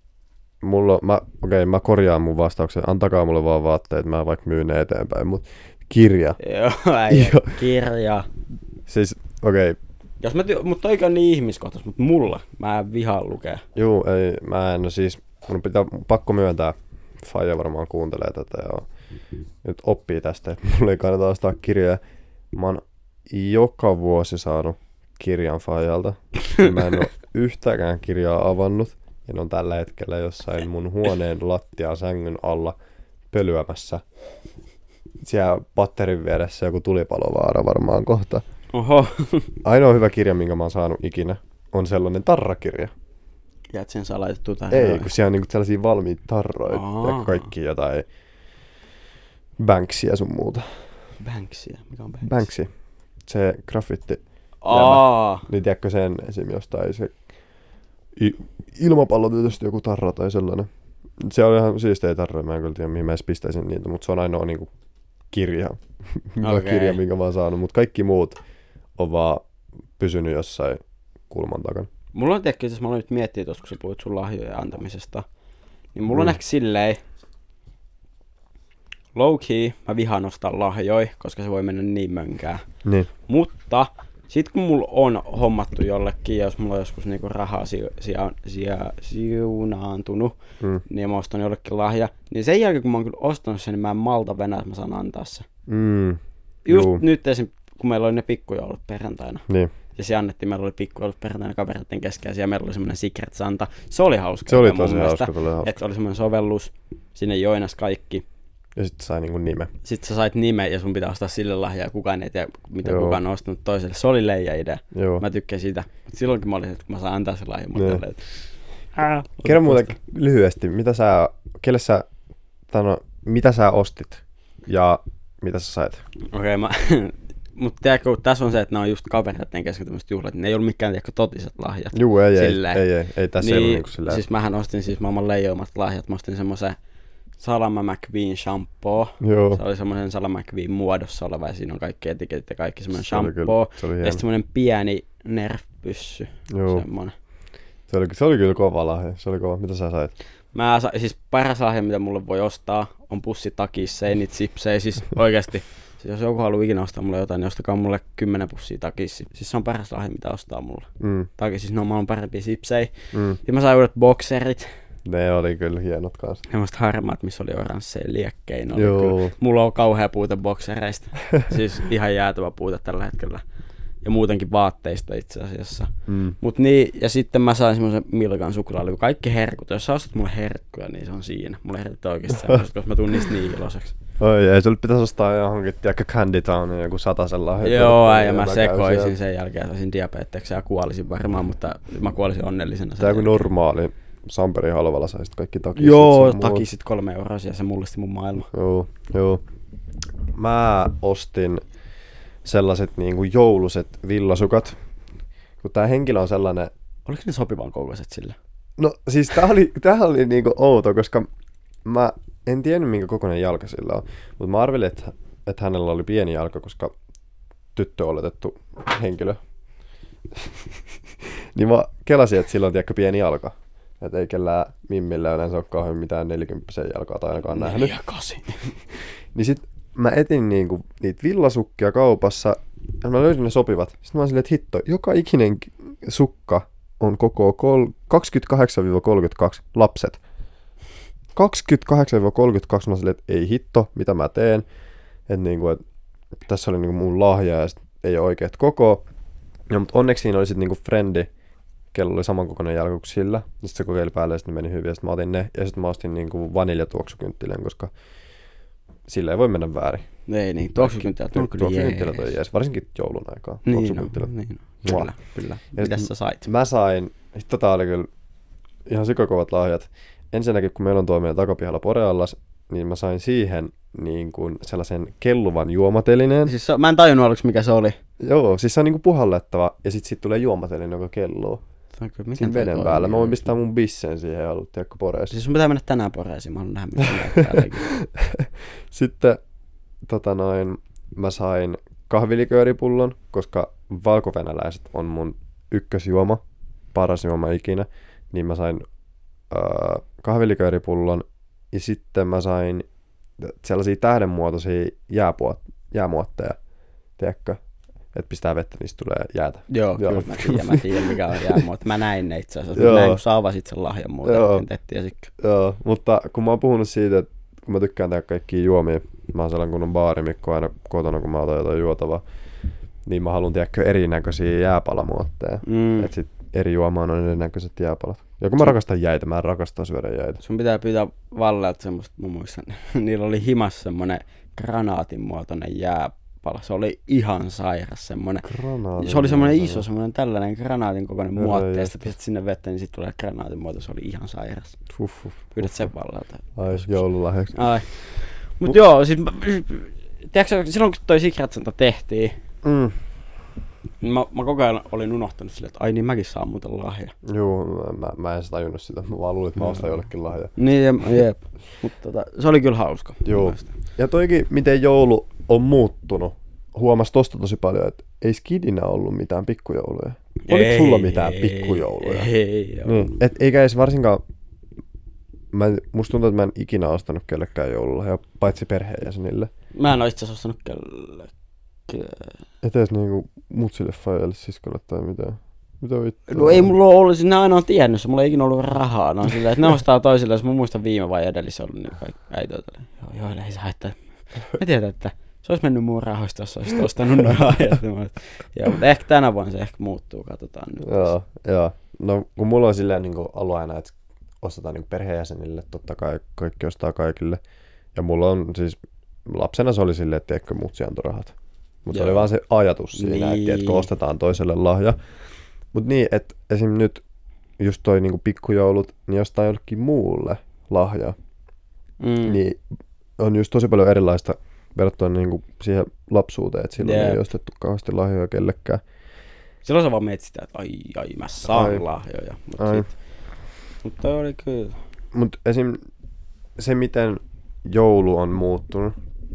mä korjaan mun vastauksen. Antakaa mulle vaan vaatteet, mä vaikka myyn ne eteenpäin, mut kirja. Joo, kirja. Siis, okei. Mutta toikin on niin ihmiskohtaisesti, mutta mulla, mä vihaan lukea. Juu, ei, mä en, no siis, mun pakko myöntää, Faija varmaan kuuntelee tätä ja nyt oppii tästä, että mulle ei kannata ostaa kirjaa. Mä oon joka vuosi saanut kirjan Faijalta. Mä en oo yhtäkään kirjaa avannut ja ne on tällä hetkellä jossain mun huoneen lattian sängyn alla pölyämässä. Siellä patterin vieressä joku tulipalovaara varmaan kohta. Oho. Ainoa hyvä kirja, minkä mä oon saanut ikinä, on sellainen tarrakirja. Jäät sen salaitettu Ei, kun siellä on niinku sellaisia valmiita tarroja. Kaikki jotain Banksia sun muuta. Banksia? Mikä on Banksy? Banksy. Se graffitti. Niin tiedätkö sen esim. Jostain se ilmapallo tietysti joku tarra tai sellainen. Se on ihan siistejä tarroja, mä en kyllä tiedä mihin mä edes pistäisin niitä, mutta se on ainoa niinku kirja. Kirja, minkä mä oon saanut, mutta kaikki muut on vaan pysynyt jossain kulman takana. Mulla on tehty, jos mä aloin nyt miettiä tuossa, kun sä puhuit sun lahjojen antamisesta, niin mulla on ehkä silleen, low key, mä vihaan ostaa lahjoja, koska se voi mennä niin mönkään. Niin. Mutta sit kun mulla on hommattu jollekin, ja jos mulla on joskus niinku rahaa siunaantunut, niin mä ostan jollekin lahja, niin sen jälkeen kun mä oon kyllä ostanut sen, niin mä en malta venää, että mä saan antaa sen. Just nyt esim. Kun meillä oli ne pikkujoulut perjantaina. Niin. Ja se annettiin, meillä oli pikkujoulut perjantaina kavereiden kesken, ja meillä oli semmoinen Secret Santa. Se oli hauska. Se oli tosi hauska. Että oli semmoinen sovellus, sinne joinas kaikki. Ja sitten sai niinku nime. Sitten sä sait nime ja sun pitää ostaa sille lahjaa, ja kukaan ei tiedä, mitä kukaan on ostanut toiselle. Se oli leija idea. Joo. Mä tykkäsin siitä. Mutta silloinkin mä olin, että kun mä saan antaa sen lahjan, kerro muuten lyhyesti, mitä sä ostit ja mitä sä sait? Okei, mutta tiedätkö, tässä on se, että nämä on just kavereiden kesken tämmöiset juhlat, ne ei ollut mikään totiset lahjat. Juu, ei tässä ei ollut niinku silleen. Siis mähän ostin siis maailman leijoimat lahjat, mä ostin semmoisen Salama McQueen shampoo. Joo. Se oli semmoinen Salama McQueen muodossa oleva ja siinä on kaikki etiketit ja kaikki semmoinen shampoo. Ja sitten semmoinen pieni Nerf-pyssy. Joo. Semmoinen. Se oli kyllä kova lahja. Se oli kova. Mitä sä sait? Siis paras lahja, mitä mulle voi ostaa, on pussi takissa, ei niitä sipsejä. Siis oikeesti. Siis jos joku haluaa ikinä ostaa mulle jotain, niin ostakaa mulle 10 pussia takissa. Siis se on paras lahja, mitä ostaa mulle. Takissa, siis ne on maailman parempia sipsejä. Ja mä sain uudet bokserit. Ne oli kyllä hienot kanssa. Semmoista harmaat, missä oli oransseja liekkejä. Mulla on kauhea puute boksereista. Siis ihan jäätävä puute tällä hetkellä. Ja muutenkin vaatteista itse asiassa. Mut niin, ja sitten mä sain semmoisen Milkan suklaalevy. Kaikki herkut. Jos sä ostat mulle herkkuja, niin se on siinä. Mulle herkut oikeesti semmoiset, koska mä tuun niistä niin iloiseksi. Oi ei, sulle pitäisi ostaa johonkin, tiedäkö Candy Town joku 100 lahja. Joo, ja mä sekoisin sen jälkeen, saisin diabeteksen ja kuolisin varmaan, mutta mä kuolisin onnellisena. Tää joku normaali Samperin halvalla saisit kaikki takisit. Joo, takisit 3 € ja se mullisti mun maailma. Joo. Mä ostin sellaiset niinku jouluset villasukat, kun tää henkilö on sellainen. Oliko ne sopivan kokoiset sille? No siis tää oli niinku outo, koska mä en tiennyt minkä kokoinen jalka sillä on, mutta mä arvelin, että hänellä oli pieni jalka, koska tyttö oletettu henkilö. Niin mä kelasin, että sillä on tiedäkö pieni jalka. Että ei kellään mimmillä yleensä ole kauhean mitään 40 jalkaa tai ainakaan nähnyt. 4-8. Niin sit mä etin niinku niitä villasukkia kaupassa ja mä löysin ne sopivat. Sitten mä oon silleen, että hitto, joka ikinen sukka on koko 28-32 lapset. 28-32 mä silleen, että ei hitto, mitä mä teen. Että niinku, et tässä oli niinku mun lahja ja sit ei ole oikeet koko. Ja, mutta onneksi siinä oli sit niinku frendi, kello oli samankokoinen jalka kuin sillä. Sitten se kokeili päälle ja sitten meni hyvin ja sitten mä otin ne. Ja sitten mä ostin niinku vaniljatuoksukynttilän, koska sillä ei voi mennä väärin. Ei niin, tuoksukynttilät on kyllä Tuoksukynttilät on jees, varsinkin joulun aikaa. Niin no, kyllä. Mitäs sä sait? Mä sain, tää oli kyllä ihan sikakovat lahjat. Ensinnäkin kun meillä on tuo meidän takapihalla Poreallas, niin mä sain siihen niin kuin sellaisen kelluvan juomatelineen. Siis mä en tajunnut aluksi mikä se oli. Joo, siis se on niin kuin puhallettava ja sit tulee juomatelinen, joka kelluu. Siinä veden päällä. Mä voin pistää mun bissen siihen ja ollut tiedäkö Poreeseen. Siis sun pitää mennä tänään Poreeseen, mä haluan nähdä mitä näyttää. Sitten mä sain kahvilikööripullon, koska valkovenäläiset on mun ykkösjuoma, paras juoma ikinä. Niin mä sain kahvilikööripullon ja sitten mä sain sellaisia tähdenmuotoisia jäämuotteja, tiedätkö? Että pistää vettä, niistä tulee jäätä. Joo. Kyllä mä tiedän mikä on jäämuoto. Mä näin ne itse asiassa. Mä näin, kun sä avasit sen lahjan muuten. Joo, mutta kun mä oon puhunut siitä, että kun mä tykkään tehdä kaikkia juomia, mä oon sellainen kunnon baarimikko aina kotona, kun mä otan jotain juotavaa, niin mä haluan tiedäkö erinäköisiä jääpalamuotteja. Että sit eri juomaan on erinäköiset jääpalat. Ja kun mä rakastan jäitä, mä rakastan syödä jäitä. Sun pitää pyytää Vallelta semmoista, mä muistan, niillä oli himassa semmonen granaatin muotoinen jääpala. Se oli ihan sairas semmonen. Se oli semmonen iso, semmonen tällainen granaatin kokoinen muotti, ja sitten pistät sinne vettä, niin sit tulee granaatin muoto. Se oli ihan sairas. Pyydät sen Vallelta. Ai, joululahjaksi. Ai. Mut joo, siis tiedätkö, silloin kun toi Secret-santa tehtiin, mä koko ajan olin unohtanut silleen, että ai niin mäkin saan muuten lahja. Joo, mä en tajunnut sitä. Mä vaan luulin, että mä ostan jollekin lahjaa. Niin, jep. Mutta se oli kyllä hauska. Joo. Ja toikin, miten joulu on muuttunut. Huomas tosta tosi paljon, että ei skidinä ollut mitään pikkujouluja. Oliko sulla mitään pikkujouluja? Ei. Niin. Eikä edes varsinkaan, musta tuntuu, että mä en ikinä ostanut kellekään joululahjaa, paitsi perheenjäsenille. Mä en oo itse asiassa ostanut kellekään. Et edes niinku mutsille, faijalle, siskolle tai mitään. Mitä vittua? No ei mulla ollut, siis ne aina on tiennyt, mulla ei ikinä ollut rahaa. No silleen, että ne ostaa toisille, jos mä muistan viime vai edellisen ollut, niin äiti on tälleen, joo, ei se haittaa. Mä tiedän, että se olisi mennyt mun rahoista, jos olisit ostanut noin lahjat. Joo, mutta ehkä tänä vuonna se ehkä muuttuu, katsotaan nyt. Joo. No kun mulla on silleen niin ollut aina, että ostetaan niin perheenjäsenille, totta kai kaikki ostaa kaikille. Ja mulla on siis, lapsena se oli silleen, että tiedätkö mutsi antoi rahat. Mutta se oli vaan se ajatus siinä, niin. Että ostetaan toiselle lahja. Mutta niin, että esim. Nyt just toi niinku pikkujoulut, niin jostain jollekin muulle lahja. Niin on just tosi paljon erilaista verrattuna niinku siihen lapsuuteen, että silloin ei ostettu kauheasti lahjoja kellekään. Silloin sä vaan mietit sitä, että ai mä saan lahjoja. Mutta toi oli kyllä. Mutta esim. Se, miten joulu on muuttunut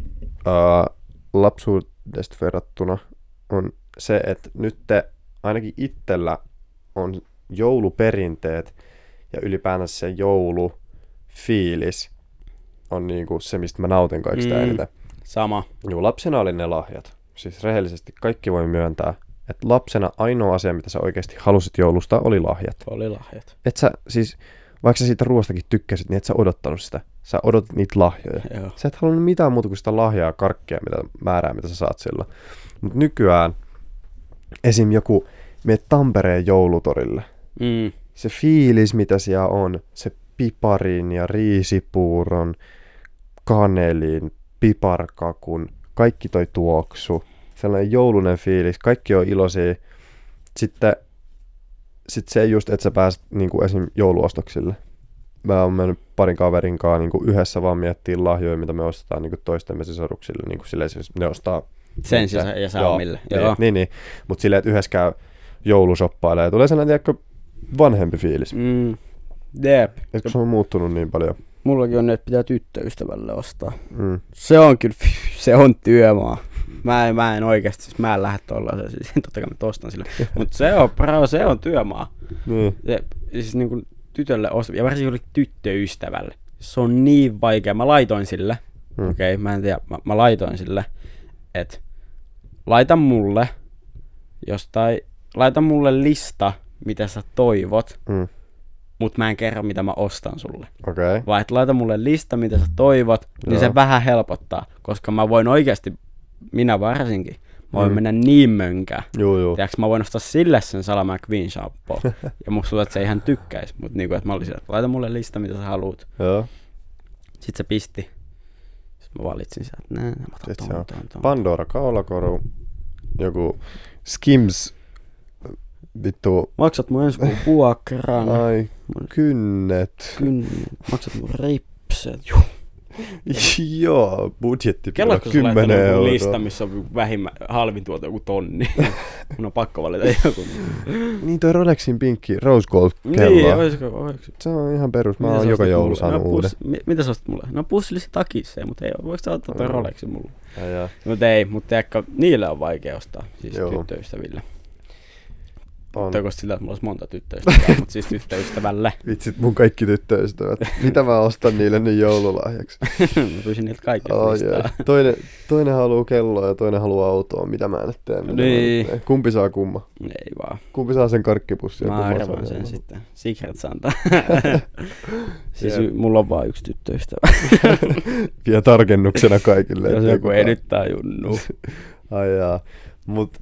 lapsuudesta verrattuna, on se, että nyt ainakin itsellä on jouluperinteet ja ylipäänsä se joulufiilis on niinku se, mistä mä nautin kaikista eniten. Sama. Joo, lapsena oli ne lahjat. Siis rehellisesti kaikki voi myöntää, että lapsena ainoa asia, mitä sä oikeasti halusit joulusta, oli lahjat. Oli lahjat. Et sä siis, vaikka sä siitä ruoastakin tykkäsit, niin et sä odottanut sitä. Sä odotit niitä lahjoja. Joo. Sä et halunnut mitään muuta kuin sitä lahjaa, karkkia, mitä sä saat sillä. Mut nykyään esim. Joku meet Tampereen joulutorille. Se fiilis, mitä siellä on, se piparin ja riisipuuron, kanelin, piparkakun, kaikki toi tuoksu, sellainen joulunen fiilis, kaikki on iloisia. Sitten se just, että sä pääset niinku esim. Jouluostoksille. Mä oon mennyt parin kaverin kanssa niinku yhdessä vaan miettimään lahjoja, mitä me ostetaan niinku toistemme sisaruksille. Niinku silleen, siis ne ostaa sen ja sä omille. Niin. Mutta silleen, että yhdessä käy joulusoppailemaan ja tulee sellainen, tiedätkö, vanhempi fiilis. Jep. Etkö se on muuttunut niin paljon? Mullakin on, että pitää tyttöystävälle ostaa. Se on kyllä, se on työmaa. Mä en oikeesti, siis mä en lähde tollaiseen, siis totta kai mä tostan sille. Mut se on työmaa. Niin. Siis niinku tytölle ja varsinkin tyttöystävälle. Se on niin vaikea. Mä laitoin sille, okei, mä en tiedä, mä laitoin sille, että laita mulle lista, mitä sä toivot, mut mä en kerro, mitä mä ostan sulle. Okei. Vai että laita mulle lista, mitä sä toivot, niin se vähän helpottaa, koska mä voin oikeasti, minä varsinkin, mä voin mennä niin mönkään. Joo. Tiedätkö, mä voin ostaa sille sen Sala McQueen shampoo, ja musta tuntuu, että se ihan tykkäisi, mutta niinku, että mä olisin, että laita mulle lista, mitä sä haluut. Joo. Sitten se pisti. Sitten mä valitsin sieltä, mä otan ton. Pandora kaulakoru, joku Skims, vittu. Maksat mun ensi kuun vuokran. Ai, kynnet. Maksat mun ripset. Joo, budjetti Kello, kun 10 joku euroa. lista, missä on halvin tuota joku tonni. Mun on pakko valita joku. Niin toi Rolexin pinkki Rose Gold kello. Niin, oisko. Se on ihan perus. Mä oon joka joulu saanut uuden. Mitä sä ostat mulle? No pussillisi takissa, mutta ei oo. Voiko sä ottaa toi Rolexin mulle? Ja. Mutta ei, tiedätkö, niille on vaikea ostaa. Siis Joo. tyttöystäville. On. Toivottavasti sillä, että mulla olisi monta tyttöystävää, mutta siis tyttöystävälle. Vitsit mun kaikki tyttöystävät. Mitä mä ostan niille nyt joululahjaksi? Mä pyysin niiltä kaikilta listaa. Toinen haluaa kelloa ja toinen haluaa autoa. Mitä mä nyt teen? Niin. Kumpi saa kumma? Ei vaan. Kumpi saa sen karkkipussin? Mä arvaan sen sitten. Secret Santa. Siis mulla on vaan yksi tyttöystävä. Vielä tarkennuksena kaikille. Jos joku edyttää junnu. Ai jaa. Mut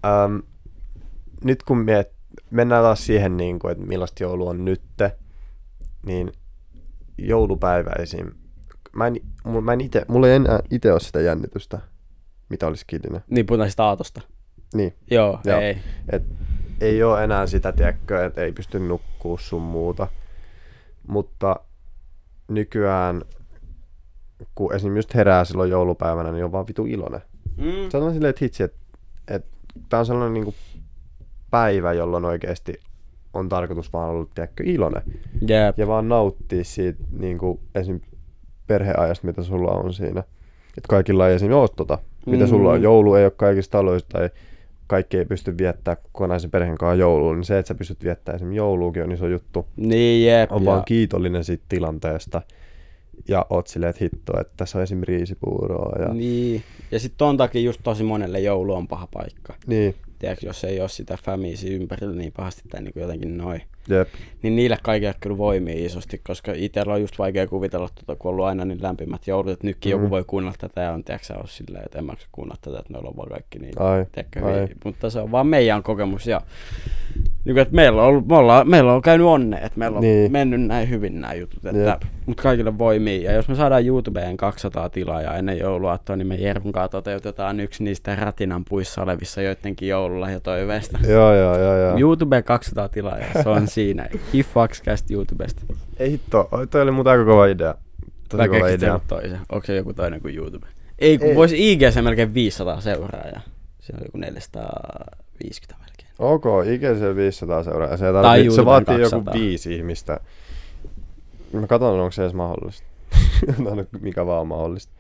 nyt kun mennään taas siihen, niin kuin, että millaista joulu on nytte, niin joulupäiväisin. Mulla ei enää itse ole sitä jännitystä, mitä olisi kidinä. Niin punaisesta aatosta. Niin. Joo. Ei. Ei ole enää sitä, tiedätkö, että ei pysty nukkuu sun muuta. Mutta nykyään, kun esim. Just herää silloin joulupäivänä, niin on vaan vitu iloinen. Se on silleen, että hitsi, että tää on sellainen niinku päivä, jolloin oikeesti on tarkoitus vaan ollut, tiedätkö, iloinen. Jep. Ja vaan nauttia siitä niinku esim. Perheajasta, mitä sulla on siinä. Että kaikilla ei esim. Ole mitä sulla on. Joulu ei ole kaikissa taloissa tai kaikki ei pysty viettää kokonaisen perheen kanssa jouluun. Niin se, että sä pystyt viettämään esim. Jouluukin on iso juttu. Niin, jep. On vaan kiitollinen siitä tilanteesta. Ja oot silleen, että hitto, että tässä on esim. Riisipuuroa. Ja Niin. Ja sit ton takia just tosi monelle joulu on paha paikka. niin. Tiedätkö, jos ei ole sitä famiisia ympärillä niin pahasti tai niin jotenkin noin. Jep. Niin niille kaikille kyllä voimii isosti, koska itsellä on just vaikea kuvitella, kun on ollut aina niin lämpimät joulut, että nytkin joku voi kuunnella tätä ja on, tiedätkö, on silleen, että en mä kuunnella tätä, että meillä on vaan kaikki niin, tiedätkö, mutta se on vaan meidän kokemus ja niin kuin, että meillä on käynyt onnea, että meillä on mennyt näin hyvin nämä jutut, mutta kaikille voimii. Ja jos me saadaan YouTubeen 200 tilaajaa ennen jouluaattoa, niin me Jervun kanssa toteutetaan yksi niistä Ratinan puissa olevissa joidenkin joululahjatoiveista. Joo. YouTubeen 200 tilaajaa, se on siinä. Hifaxcast YouTubesta. Ei hitto, toi oli muuten aika kova idea. Tosi kova idea. Toisen. Onko se joku toinen kuin YouTube? Ei, kun voisi IGC melkein 500 seuraajaa. Se on joku 450 melkein. Ok, IGC 500 seuraajaa. Se vaatii joku 5 ihmistä. Mä katson, onko se edes mahdollista. Mikä vaan on mahdollista.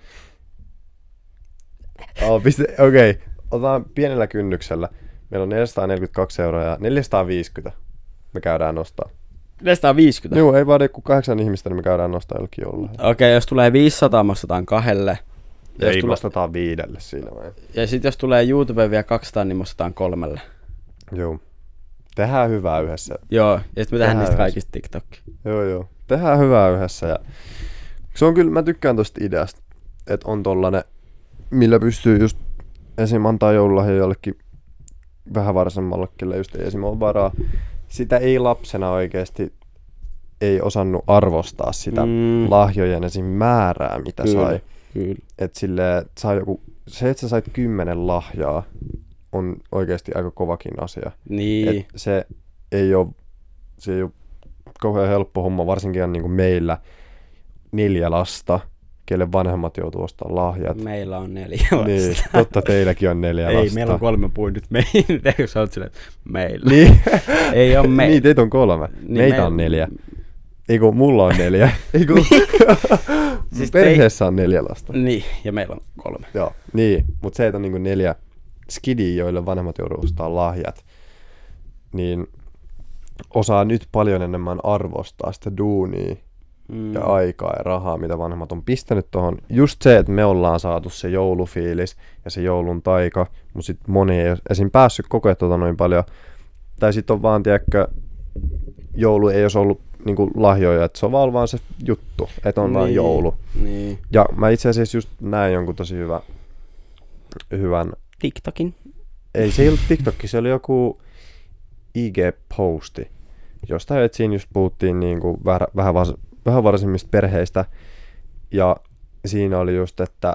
Okei, otetaan pienellä kynnyksellä. Meillä on 442 seuraajaa. 450 me käydään nostaa. 450? Joo, ei vaadi kuin 8 ihmistä, niin me käydään nostaa jollekin jollain. Okei, jos tulee 500, me ostetaan 2. Ei, nostetaan 5 siinä vai. Ja sit jos tulee YouTubeen vielä 200, niin me ostetaan 3. Joo. Tehdään hyvää yhdessä. Joo, ja sit me tehdään niistä kaikista TikTokia. Joo. Tehdään hyvää yhdessä. Ja se on kyllä, mä tykkään tosta ideasta, että on tollanen, millä pystyy just esim. Antaa joululahja jollekin vähän varsemmallekin, just ei esim. Ole varaa. Sitä ei lapsena oikeesti ei osannut arvostaa sitä lahjojen esim. Määrää, mitä sai. Kyllä. Et silleen, se, että sä sait 10 lahjaa, on oikeesti aika kovakin asia. Niin. Et se ei ole kauhean helppo homma, varsinkin niin kuin meillä 4 lasta, kelle vanhemmat joutuu ostamaan lahjat. Meillä on 4 lasta. Niin, totta, teilläkin on 4 lasta. Ei, meillä on 3 puin nyt meillä. Eikö sä oot silleen, että meillä? Niin. Ei oo meillä. Niin, teitä on 3. Niin meitä on 4. Ei kun mulla on 4. Ei kun Siis perheessä on 4 lasta. Niin, ja meillä on 3. Joo, niin. Mutta se, että on niinku 4 skidiä, joille vanhemmat joutuu ostaa lahjat, niin osaa nyt paljon enemmän arvostaa sitä duunia ja aikaa ja rahaa, mitä vanhemmat on pistänyt tohon. Just se, että me ollaan saatu se joulufiilis ja se joulun taika, mutta sitten moni ei ole esim. Päässyt kokea tota noin paljon. Tai sitten on vaan, tiedätkö, joulu ei olisi ollut niinku lahjoja, että se on vaan se juttu, että on vaan joulu. Niin. Ja mä itse asiassa just näin jonkun tosi hyvän... TikTokin. Ei, se ei ollut TikTokki, se oli joku IG-posti, josta siinä just puhuttiin niinku vähän varsimmista perheistä. Ja siinä oli just, että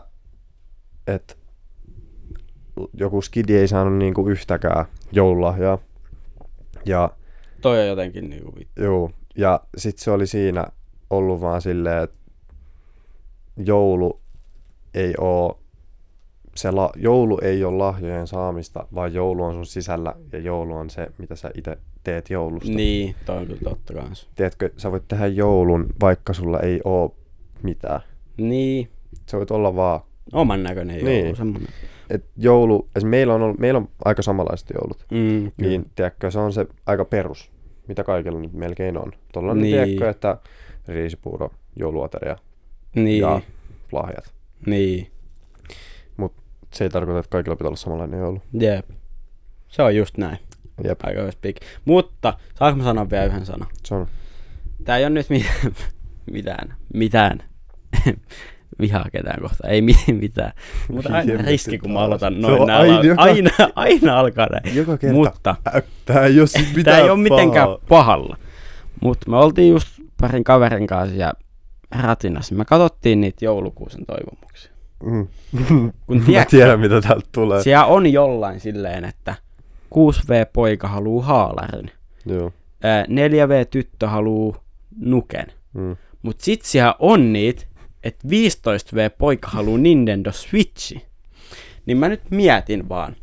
joku skidi ei saanut niinku yhtäkään joululahjaa. Ja Toi on jotenkin niinku vittu. Joo, ja sit se oli siinä ollut vaan silleen, että joulu ei oo joulu ei ole lahjojen saamista, vaan joulu on sun sisällä ja joulu on se, mitä sä itse teet joulusta. Niin, toi on kyllä totta kans. Tiedätkö, sä voit tehdä joulun, vaikka sulla ei oo mitään. Niin. Sä voit olla vaan... Oman näköinen joulu, Niin. semmonen. Et joulu, meillä on aika samanlaiset joulut. Niin, tiedätkö, se on se aika perus, mitä kaikilla nyt melkein on. Tuolla Niin. tiedätkö, että riisipuuro, jouluateria Niin. ja lahjat. Niin. Se ei tarkoita, että kaikilla pitää olla samanlainen joulu. Jep. Se on just näin. Jep. Aika hyvä speak. Mutta, saanko mä sanoa vielä yhden sanan? Se on. Tää ei ole nyt mitään. Vihaa ketään kohta. Ei mitään. Mutta aina Hemmetti riski, kun mä taas. aloitan Se noin on nää aina alkaa näin. Joka kerta. Mutta Tää ei oo siis mitään tää ei ole mitenkään pahaa. pahalla. Mutta me oltiin just parin kaverin kanssa ja ratinassa. Me katsottiin niitä joulukuusen toivomuksia. Kun Mä tiedän, mitä täältä tulee. siellä on jollain silleen, että 6V-poika haluu haalarin. Joo. 4V-tyttö haluu nuken. Mut sit siellä on niitä, että 15V-poika haluu Nintendo Switchi. Niin mä nyt mietin vaan,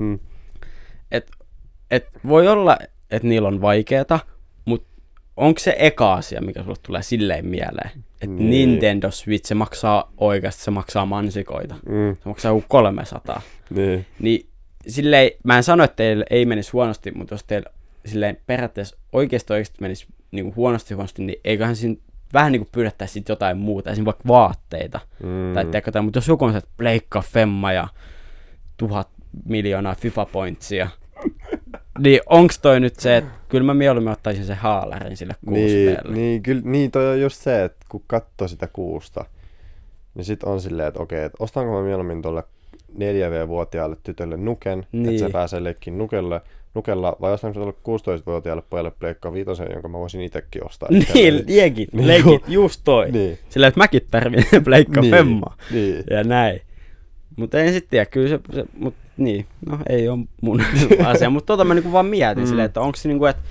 että voi olla, että niillä on vaikeeta, mut onko se eka asia, mikä sulle tulee silleen mieleen? Että Niin. Nintendo Switch, se maksaa oikeasti, se maksaa mansikoita. Se maksaa joku 300. Niin silleen, mä en sano, että teille ei menisi huonosti, mutta jos teillä silleen periaatteessa oikeasti menisi niin huonosti, niin eiköhän siinä vähän niin kuin pyydettäisiin sit jotain muuta, esimerkiksi vaikka vaatteita. Tai teekö, mutta jos joku on se, että pleikka femma ja 1000 miljoonaa FIFA pointsia, niin onks toi nyt se, että kyllä mä mieluummin ottaisin sen haalarin sille 6V:lle. Niin toi on just se, että kun katsoo sitä kuusta, niin sit on silleen, että okei, että ostanko mä mieluummin tuolle 4V-vuotiaalle tytölle nuken, Niin. että se pääsee leikkiin nukella, vai ostanko tuolle 16-vuotiaalle pojalle pleikkaa 5, jonka mä voisin itekin ostaa. Niin, legit, just toi. Niin. Silleen, että mäkin tarvitsen pleikka Niin, femmaa. niin. Ja näin. Mutta en sit tiedä, kyllä se mut niin, no ei oo mun asia, mutta mä niinku vaan mietin silleen, että onko se niinku, että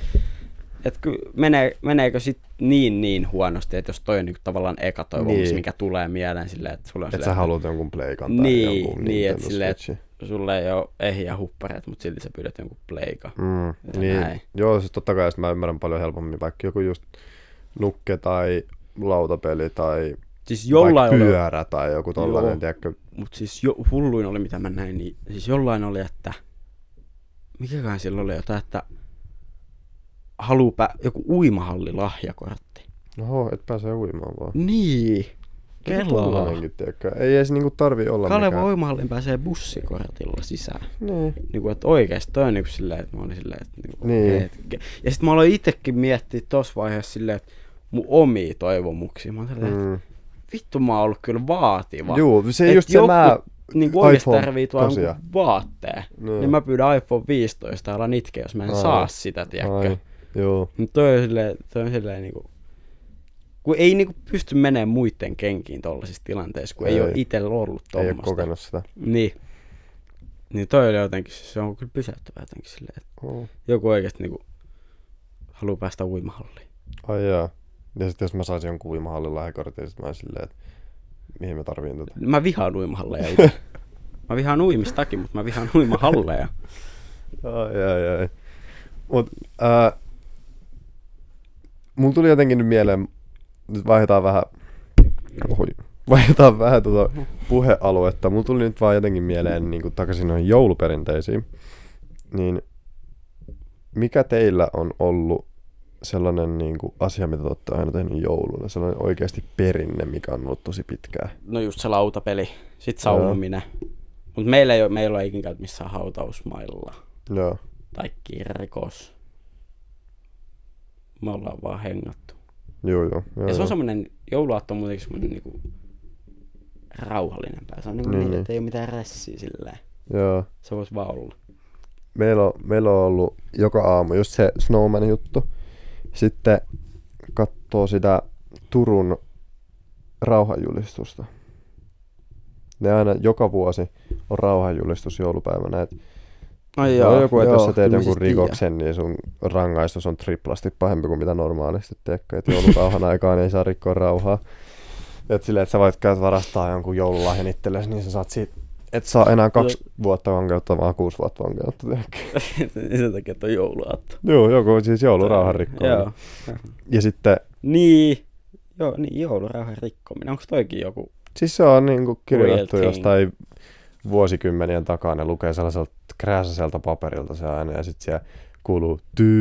meneekö sit niin huonosti, että jos toi on niinku tavallaan eka toivomus, Niin. mikä tulee mieleen silleen, että sulla on Että sä haluat jonkun pleikan tai niin, jonkun niin, että Nintendo silleen, Switchi. että sulla ei oo ehjä huppareet, mutta silti sä pyydät jonkun pleika. Niin. näin. Joo, siis totta kai mä ymmärrän paljon helpommin vaikka joku just nukke tai lautapeli tai Siis vaikka jollain oli, pyörä tai joku tollainen, tiedätkö? mut siis hulluin oli mitä mä näin, niin siis jollain oli, että mikäkään sillä oli jotain, että haluupä joku uimahalli lahjakortti. Oho, et pääse uimaan vaan. Niin. Kelaa. Tollainenkin, tiedätkö? Ei edes niinku tarvii olla Kaleva uimahallin pääsee bussikortilla sisään. Niin. Niinku, että oikeesti toi on niinku silleen, että mä olin silleen, että niinku, Niin. okay, ja sit mä aloin itekin miettiä tossa vaiheessa silleen, että mun omia toivomuksia. Mä olin silleen, että vittu mä oon ollut kyllä vaativa. Juu, se Et just se joku, mä... niinku oikeesti iPhone tarvii tuolla 8. jonkun vaatteen. Niin mä pyydän iPhone 15 ja alan itkeä, jos mä en saa sitä, tiedätkö. Ai, joo. Mut toi on silleen niinku, kun ei niinku pysty menemään muiden kenkiin tollasissa tilanteissa, kun ei oo itellä ollut Ei oo tommosta. kokenut sitä. Niin. Niin toi oli jotenkin, se on kyllä pysäyttävää jotenkin silleen, että joku oikeesti niinku haluu päästä uimahalliin. Ai jaa. Ja sit jos mä saisin jonkun uimahallin lahjakortin, sit mä oon silleen, että mihin mä tarviin tota. Mä vihaan uimahalleja itse. Mä vihaan uimistakin, mutta mä vihaan uimahalleja. Ai. Mut mulla tuli jotenkin nyt mieleen, nyt vaihdetaan vähän puhealuetta. Mulla tuli nyt vaan jotenkin mieleen niin kuin takaisin noihin jouluperinteisiin. Niin mikä teillä on ollut sellainen niin kuin asia, mitä te olette aina tehnyt jouluna? Sellainen oikeasti perinne, mikä on ollut tosi pitkään. No just se lautapeli, sit saunominen. Mut meillä ei ole ikinä käyty missään hautausmailla. Joo. Tai kirkossa. Me ollaan vaan hengattu. Joo. Ja se on semmonen, jouluaatto on muutenkin semmonen niinku rauhallinen päivä. Se on niinku niin, että ei oo mitään rässiä silleen. Joo. Se vois vaan olla. Meillä on ollut joka aamu just se Snowman juttu. Sitten katsoo sitä Turun rauhanjulistusta. Ne aina joka vuosi on rauhanjulistus joulupäivänä. Ai joku, että jos sä teet jonkun rikoksen, niin sun rangaistus on triplasti pahempi kuin mitä normaalisti teekö. Että joulurauhan aikaan ei saa rikkoa rauhaa. Että silleen, että sä voit käydä varastaa jonkun joululahjan itsellesi, niin sä saat siitä, et saa enää 2 vuotta vankeutta, vaan 6 vuotta vankeutta. Sen takia, että on jouluaatto. Joo, joku siis joulurauhan rikkominen. Joo. Ja sitten... Niin, joulurauhan rikkominen. Onko toikin joku? Siis se on niinku kirjoitettu jostain vuosikymmenien takaa. Ne lukee sellaiselta krääsäseltä paperilta se aina. Ja sit siellä kuuluu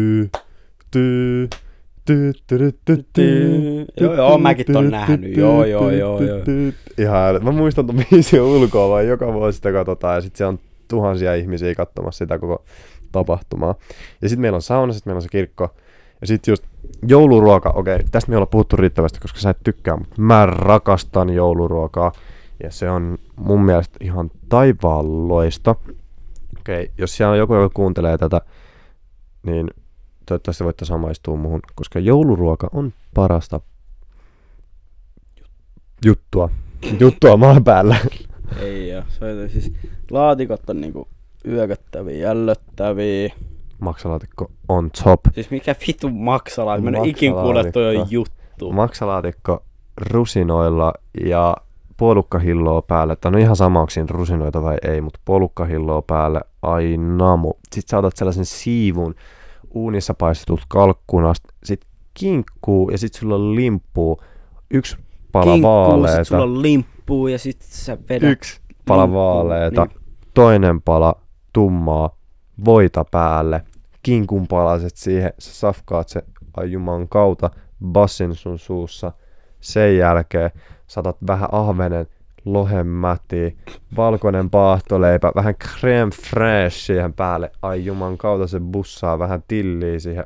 Joo, mäkin ton nähnyt. Joo. Ihan, mä muistan ton biisin ulkoa, vaan joka vuosi sitä katsotaan. Ja sit se on tuhansia ihmisiä katsomassa sitä koko tapahtumaa. Ja sit meillä on sauna, sit meillä on se kirkko. Ja sit just jouluruoka, okei, tästä me ollaan puhuttu riittävästi, koska sä et tykkää, mutta mä rakastan jouluruokaa. Ja se on mun mielestä ihan taivaan loista. Okei, jos siellä on joku, joka kuuntelee tätä, niin toivottavasti voitte samaistua muhun, koska jouluruoka on parasta juttua maan päällä. Ei oo, se on siis laatikot on niinku yököttäviä, jällöttäviä. Maksalaatikko on top. Siis mikä vitu maksalaatikko? Mä en ikin kuule, että toi on juttu. Maksalaatikko rusinoilla ja puolukkahilloa päälle. Tää on ihan sama, onko siinä rusinoita vai ei, mutta puolukkahilloa päälle, ai namu. Sitten sä otat sellaisen siivun uunissa paistetut kalkkunasta, sit kinkkuu ja sit sulla on limppuu. 1 pala vaaleeta. Sit sulla on limppuu ja sit sä vedät 1 pala vaaleeta, niin. toinen pala tummaa, voita päälle, kinkun palaset siihen, sä safkaat se juman kautta bassin sun suussa. Sen jälkeen saatat vähän ahvenen, lohen mätiä, valkoinen paahtoleipä, vähän crème fraîche siihen päälle. Ai juman kautta se bussaa, vähän tilliä siihen.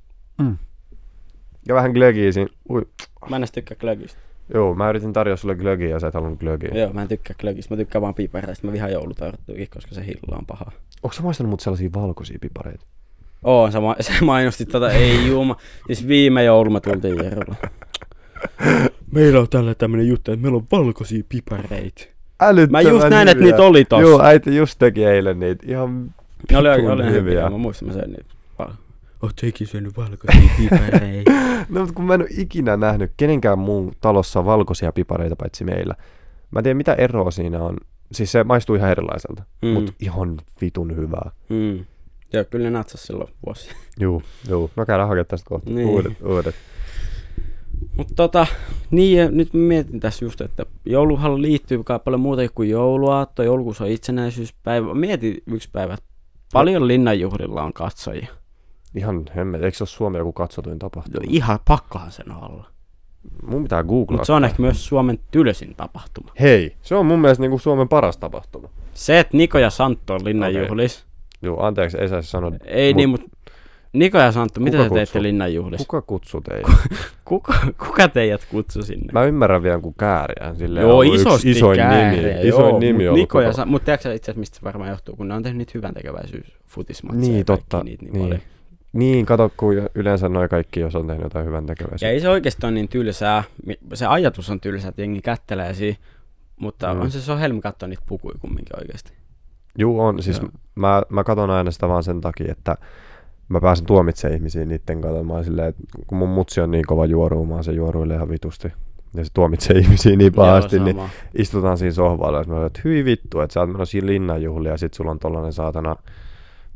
Ja vähän glögiä siinä. Ui. Mä en edes tykkää glögistä. Joo, mä yritin tarjoa sulle glögiä ja sä et halunnut glögiä. Joo, mä en tykkää glögistä. Mä tykkään vaan pipareista. Mä vihaan joulutorttuakin, koska se hillo on paha. Onko sä maistanut mut sellaisia valkoisia pipareita? Sä mainostit ei juuma. Siis viime joulu me tultiin Jerolla. Meillä on tämmönen juttu, että meillä on valkoisia pipareita. Älyttömän mä just näin, että niitä oli tossa. Joo, äiti just teki eilen niitä. Ihan oli hyviä. Mä muistan, mä söin niitä. Oot sä ikinä syönyt valkoisia pipareita? No, mutta kun mä en oo ikinä nähnyt kenenkään muun talossa valkoisia pipareita paitsi meillä. Mä en tiedä, mitä eroa siinä on. Siis se maistuu ihan erilaiselta, mutta ihan vitun hyvää. Joo, kyllä ne natsas silloin vuosi. Joo. No käydään hakemaan tästä kohta. Niin. Uudet. Mutta niin, ja nyt mä mietin tässä just, että jouluhan liittyy paljon muuta kuin jouluaatto. Joulukuussa on itsenäisyyspäivä. Mietin yksi päivä, että paljon linnanjuhlilla on katsojia. Ihan hemmet. Eikö se ole Suomen joku katsotuin tapahtuma? Ihan pakkohan sen olla. Mun pitää googlaa. Mutta se on ehkä myös Suomen tylsin tapahtuma. Hei, se on mun mielestä niinku Suomen paras tapahtuma. Se, että Niko ja Santtu on linnanjuhlis. Okay. Joo, anteeksi, ei saisi sanoa. Ei niin, mutta Niko ja Santtu, mitä te teitte linnanjuhlissa? Kuka kutsui teidät? Kuka teidät kutsui sinne? Mä ymmärrän vielä kuin Kääriä. Joo, isoin Kääriä. Isoin nimi on. Niko ja Santtu, mutta tiedätkö itse asiassa, mistä se varmaan johtuu, kun ne on tehnyt niitä hyväntekeväisyysfutismatseja. Niin, totta. Niin, kato, kun yleensä noi kaikki, jos on tehnyt jotain hyväntekeväisyyttä. Ja ei se oikeasti ole niin tylsää. Se ajatus on tylsää, että jengi kättelee siihen, mutta on se helmi katsoa niitä pukuja kumminkin oikeasti. Juu, on. Siis mä katon aina sitä vaan sen takia, että mä pääsen tuomitsemaan ihmisiä niitten katsomaan silleen, että kun mun mutsi on niin kova juoruumaan, se juoruilee ihan vitusti. Ja se tuomitsee ihmisiä niin pahasti, niin istutaan siinä sohvalla ja mä olen, että hyi vittu, että sä oot menossa linnanjuhlia ja sit sulla on tollanen saatana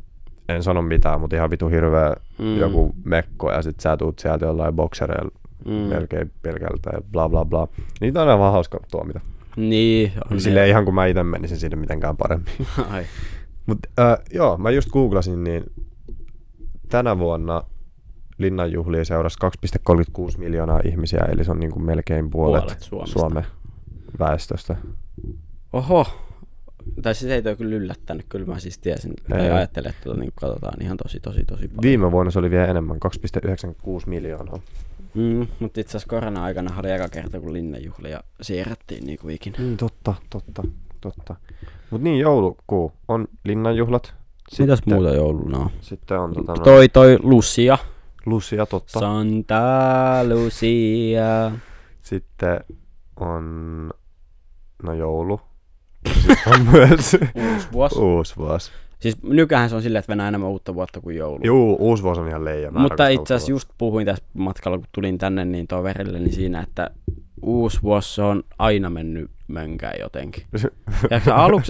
en sano mitään, mutta ihan vitu hirveä joku mekko ja sit sä tuut sieltä jollain boksereilla melkein pelkältä ja bla bla bla. Niitä on aina vaan hauska tuomita. Niin. Silleen ihan kun mä ite menisin sinne mitenkään paremmin. Ai. Mut joo, mä just googlasin, niin tänä vuonna linnanjuhlia seurasi 2,36 miljoonaa ihmisiä, eli se on niinku melkein puolet Suomen väestöstä. Oho. Tai siis ei toi kyllä yllättänyt, kyllä mä siis tiesin, tai ajattelin, että niin katsotaan ihan tosi paljon. Viime vuonna se oli vielä enemmän, 2,96 miljoonaa. Mutta itse asiassa korona-aikana oli eka kerta, kun linnanjuhlia siirrettiin niin kuin ikinä. Totta. Mut niin, joulukuu on linnanjuhlat. Mitäs muuta jouluna on? Sitten on Toi Lucia. Lucia, totta. Santa Lucia. Sitten on joulu. Sitten on myös uusi vuosi. Siis nykyään se on silleen, että venää enemmän uutta vuotta kuin joulu. Juu, uusi vuosi on ihan leija. Mutta itse asiassa just puhuin tässä matkalla, kun tulin tänne niin toverille, niin siinä, että uusi vuosi on aina mennyt mönkään jotenkin. Ja aluksi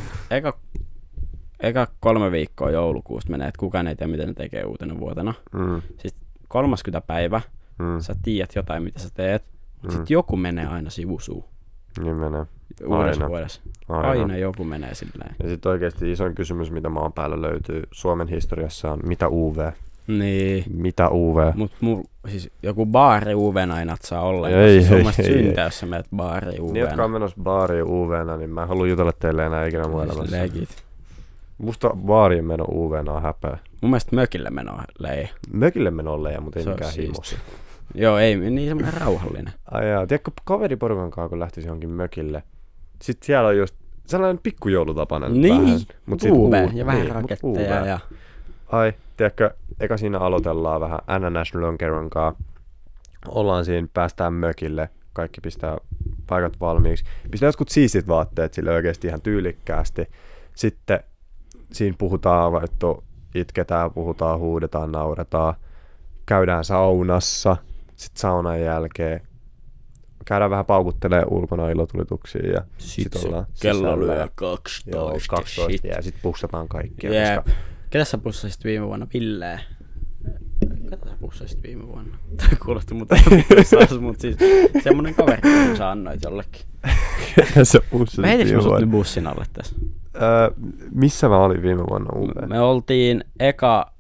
eka 3 viikkoa joulukuusta menee, että kukaan ei tiedä, mitä ne tekee uutena vuotena. Siis 30 päivä, sä tiedät jotain, mitä sä teet, mutta sitten joku menee aina sivusuun. Niin menee. Uudessa vuodessa. Aina joku menee silleen. Ja sitten oikeasti isoin kysymys, mitä maan päällä löytyy Suomen historiassa on, mitä UV? Niin. Mitä UV? Mut siis joku baari UV:na ei natsaa ollenkaan. Ei, sun mielestä syntää, jos sä menet baari UV:na. Niin, jotka on menossa baariin UV:na, niin mä en halua jutella teille enää ikinä mun elämässä. Legit. Musta baariin meno UV:na on häpeä. Mun mielestä mökille meno on leija. Mökille meno on leija, mutta ei mikään himossa. Joo, ei niin semmoinen rauhallinen. Ai jaa, tiedätkö kaveriporukan kanssa, kun lähtisi johonkin mökille. Sitten siellä on just sellainen pikkujoulutapainen niin, vähän. Mut UV ja vähän raketteja ja... Ai, tiedätkö, eka siinä aloitellaan vähän Anna National Kerron kanssa. Ollaan siinä, päästään mökille, kaikki pistää paikat valmiiksi. Pistää jotkut siistit vaatteet sille oikeasti ihan tyylikkäästi. Sitten siinä puhutaan, että itketään, puhutaan, huudetaan, nauretaan. Käydään saunassa, sitten saunan jälkeen käydään vähän paukuttelemaan ulkona ilotulituksia ja sit ollaan kello lyö 12. Joo, 12 ja sitten pussataan kaikkia. Jep. Ketä sä pussasit viime vuonna? Villee? Ketä sä pussasit viime vuonna? Kuulosti mutta siis semmonen kaveri, kun sä annoit jollekin. Ketä sä pussasit viime vuonna? Mä nyt bussin alle tässä. Missä mä olin viime vuonna UV? Me oltiin eka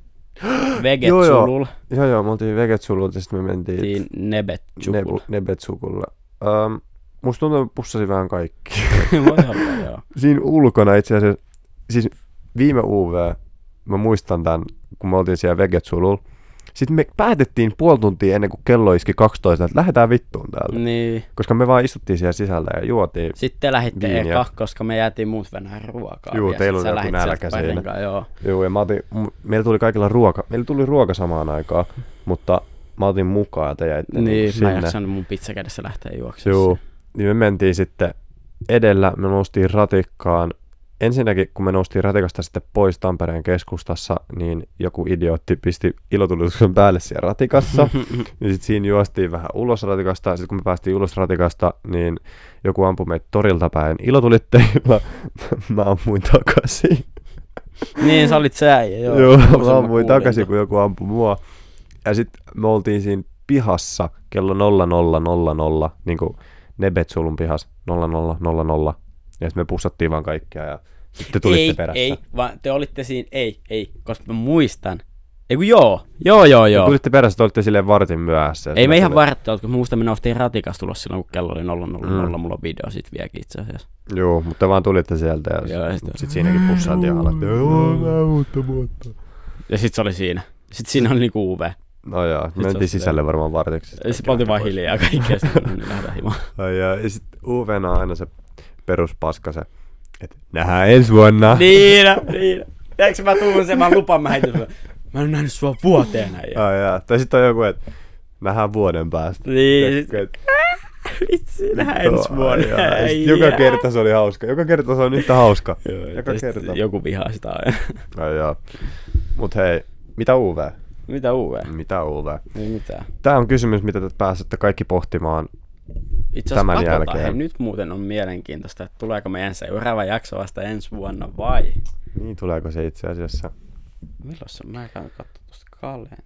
Vegetsulul. Joo, me oltiin Vegetsulul ja sitten me mentiin Nebetsukulle. Musta tuntuu, että pussasin vähän kaikki. Voi olla, joo. Siinä ulkona itse asiassa, siis viime UV, mä muistan tämän, kun me oltiin siellä Vegetsulul. Sitten me päätettiin puoli tuntia ennen kuin kello iski 12, että lähdetään vittuun täältä. Niin. Koska me vaan istuttiin siellä sisällä ja juotiin. Sitten lähditte eka, koska me jäätiin muut venää ruokaa. Joo, teillä oli joku nälkä siinä. Joo, ja meillä tuli kaikilla ruoka. Meillä tuli ruoka samaan aikaan, mutta mä otin mukaan ja te jäitte niin, sinne. Mä en jaksanut mun pizzakädessä lähteä juoksemaan. Joo, niin me mentiin sitten edellä, me noustiin ratikkaan. Ensinnäkin, kun me noustiin ratikasta sitten pois Tampereen keskustassa, niin joku idiootti pisti ilotulituksen päälle siellä ratikassa. Ja sitten siinä juostiin vähän ulos ratikasta. Sitten kun me päästiin ulos ratikasta, niin joku ampui meitä torilta päin ilotulitteilla. Mä ammuin takaisin. Niin, sä olit se äijä, joo. Joo, mä ammuin takaisin, kun joku ampui mua. Ja sitten me oltiin siinä pihassa kello 00:00, niin kuin Nebetsulun pihas 00:00. Ja sitten me pussattiin vaan kaikkea ja sitten tulitte perässä. Ei, vaan te olitte siinä, koska mä muistan. Ei kun joo. Te tulitte perässä, te olitte silleen vartin myöhässä. Ei me ihan vartti, koska muistan, me noustiin ratikasta tulos silloin, kun kello oli 00:00. Mulla on video siitä vieläkin itse asiassa. Joo, mutta vaan tulitte sieltä ja sitten siinäkin pussailtiin ja alattiin. Ja sitten se oli siinä. Sitten siinä oli niinku UV. No joo, me mentiin sisälle varmaan vartiksi. Ja sitten oltiin vaan hiljaa kaikkea, sitten lähdetään himaan. Ja sitten UV:na on aina se peruspaska se, että nähdään ensi vuonna. Niin. Tiedätkö mä tuun sen, mä lupaan, mä en nähnyt sua vuoteen näin. Tai sitten on joku, että nähdään vuoden päästä. Niin. Vitsi, nähdään ensi vuonna. Joka kerta se oli hauska. Joka kerta se on yhtä hauska. Joka kerta. Joku vihaa sitä aina. Mut hei, mitä UV? Mitä UV? Ei mitään. Tää on kysymys, mitä te pääsette kaikki pohtimaan tämän jälkeen. Hei, nyt muuten on mielenkiintoista, että tuleeko meidän seuraava jakso vasta ensi vuonna vai? Niin, tuleeko se itse asiassa? Milloin se on? Mä käyn katsoa tuosta Kaleen.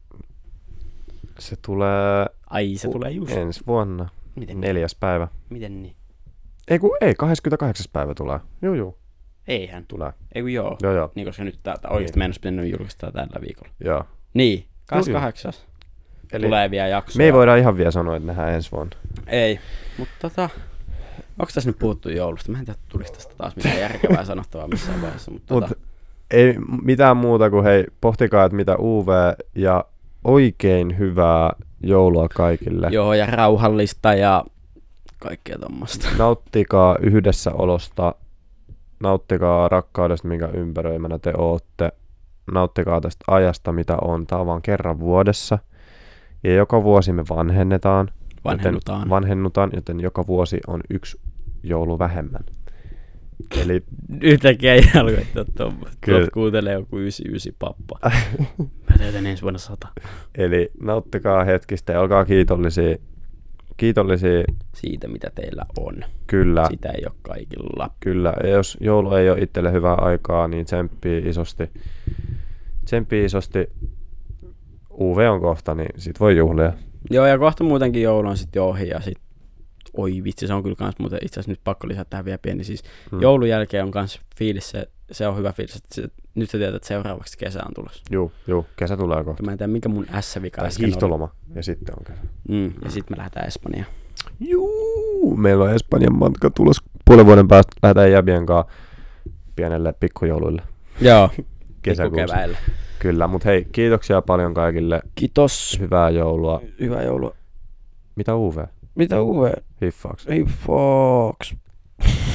Se tulee Ai, se tulee just. ensi vuonna. Miten 4. päivä. Miten niin? Ei, 28. päivä tulee. Juu. Eihän. Tulee. Ei kun joo. Joo. Niin, koska nyt täältä oikeasti meidän olisi pitänyt julkistaa tällä viikolla. Joo. Niin, 28. Eli tulee vielä jaksoja. me ei voida ihan vielä sanoa, että nähdään ensi vuonna. Ei, mutta onko tässä nyt puhuttu joulusta? Mä en tiedä, tulisi tästä taas mitään järkevää sanottavaa missään vaiheessa. Mutta ei mitään muuta kuin hei, pohtikaa, että mitä UV ja oikein hyvää joulua kaikille. Joo, ja rauhallista ja kaikkea tommoista. Nauttikaa yhdessäolosta, nauttikaa rakkaudesta, minkä ympäröimänä te ootte. Nauttikaa tästä ajasta, mitä on. Tää on vaan kerran vuodessa. Ja joka vuosi me vanhennutaan, joten joka vuosi on 1 joulu vähemmän. Eli yhtäkkiä jalkoittaa tuommoista. Kuuntelee joku 99 pappa. Mä täytän ensi vuonna 100. Eli nauttikaa hetkistä ja olkaa kiitollisia. Siitä, mitä teillä on. Kyllä. Sitä ei ole kaikilla. Kyllä. Ja jos joulu ei ole itselle hyvää aikaa, niin tsemppii isosti. UV on kohta, niin sit voi juhlia. Joo, ja kohta muutenkin joulu on sitten jo ohi ja sit oi vitsi, se on kyllä kans muuten itse asiassa nyt pakko lisätä tähän vielä pieni. Siis joulun jälkeen on kans fiilis, se on hyvä fiilis, että nyt sä tiedät, että seuraavaksi kesä on tulossa. Juu, kesä tulee kohta. Mä en tiedä, minkä mun S-vika äsken hiihtoloma, ja sitten on kesä. Ja sitten me lähdetään Espanjaan. Juu, meillä on Espanjan matka tulossa 5 vuoden päästä. Lähdetään jäbien kanssa pienelle pikkujouluille. Joo, kesäkuussa. Pikkukeväille. Kyllä, mutta hei, kiitoksia paljon kaikille. Kiitos. Hyvää joulua. Hyvää joulua. Mitä UV? Mitä UV? Hiffaaks. Hiffaaks.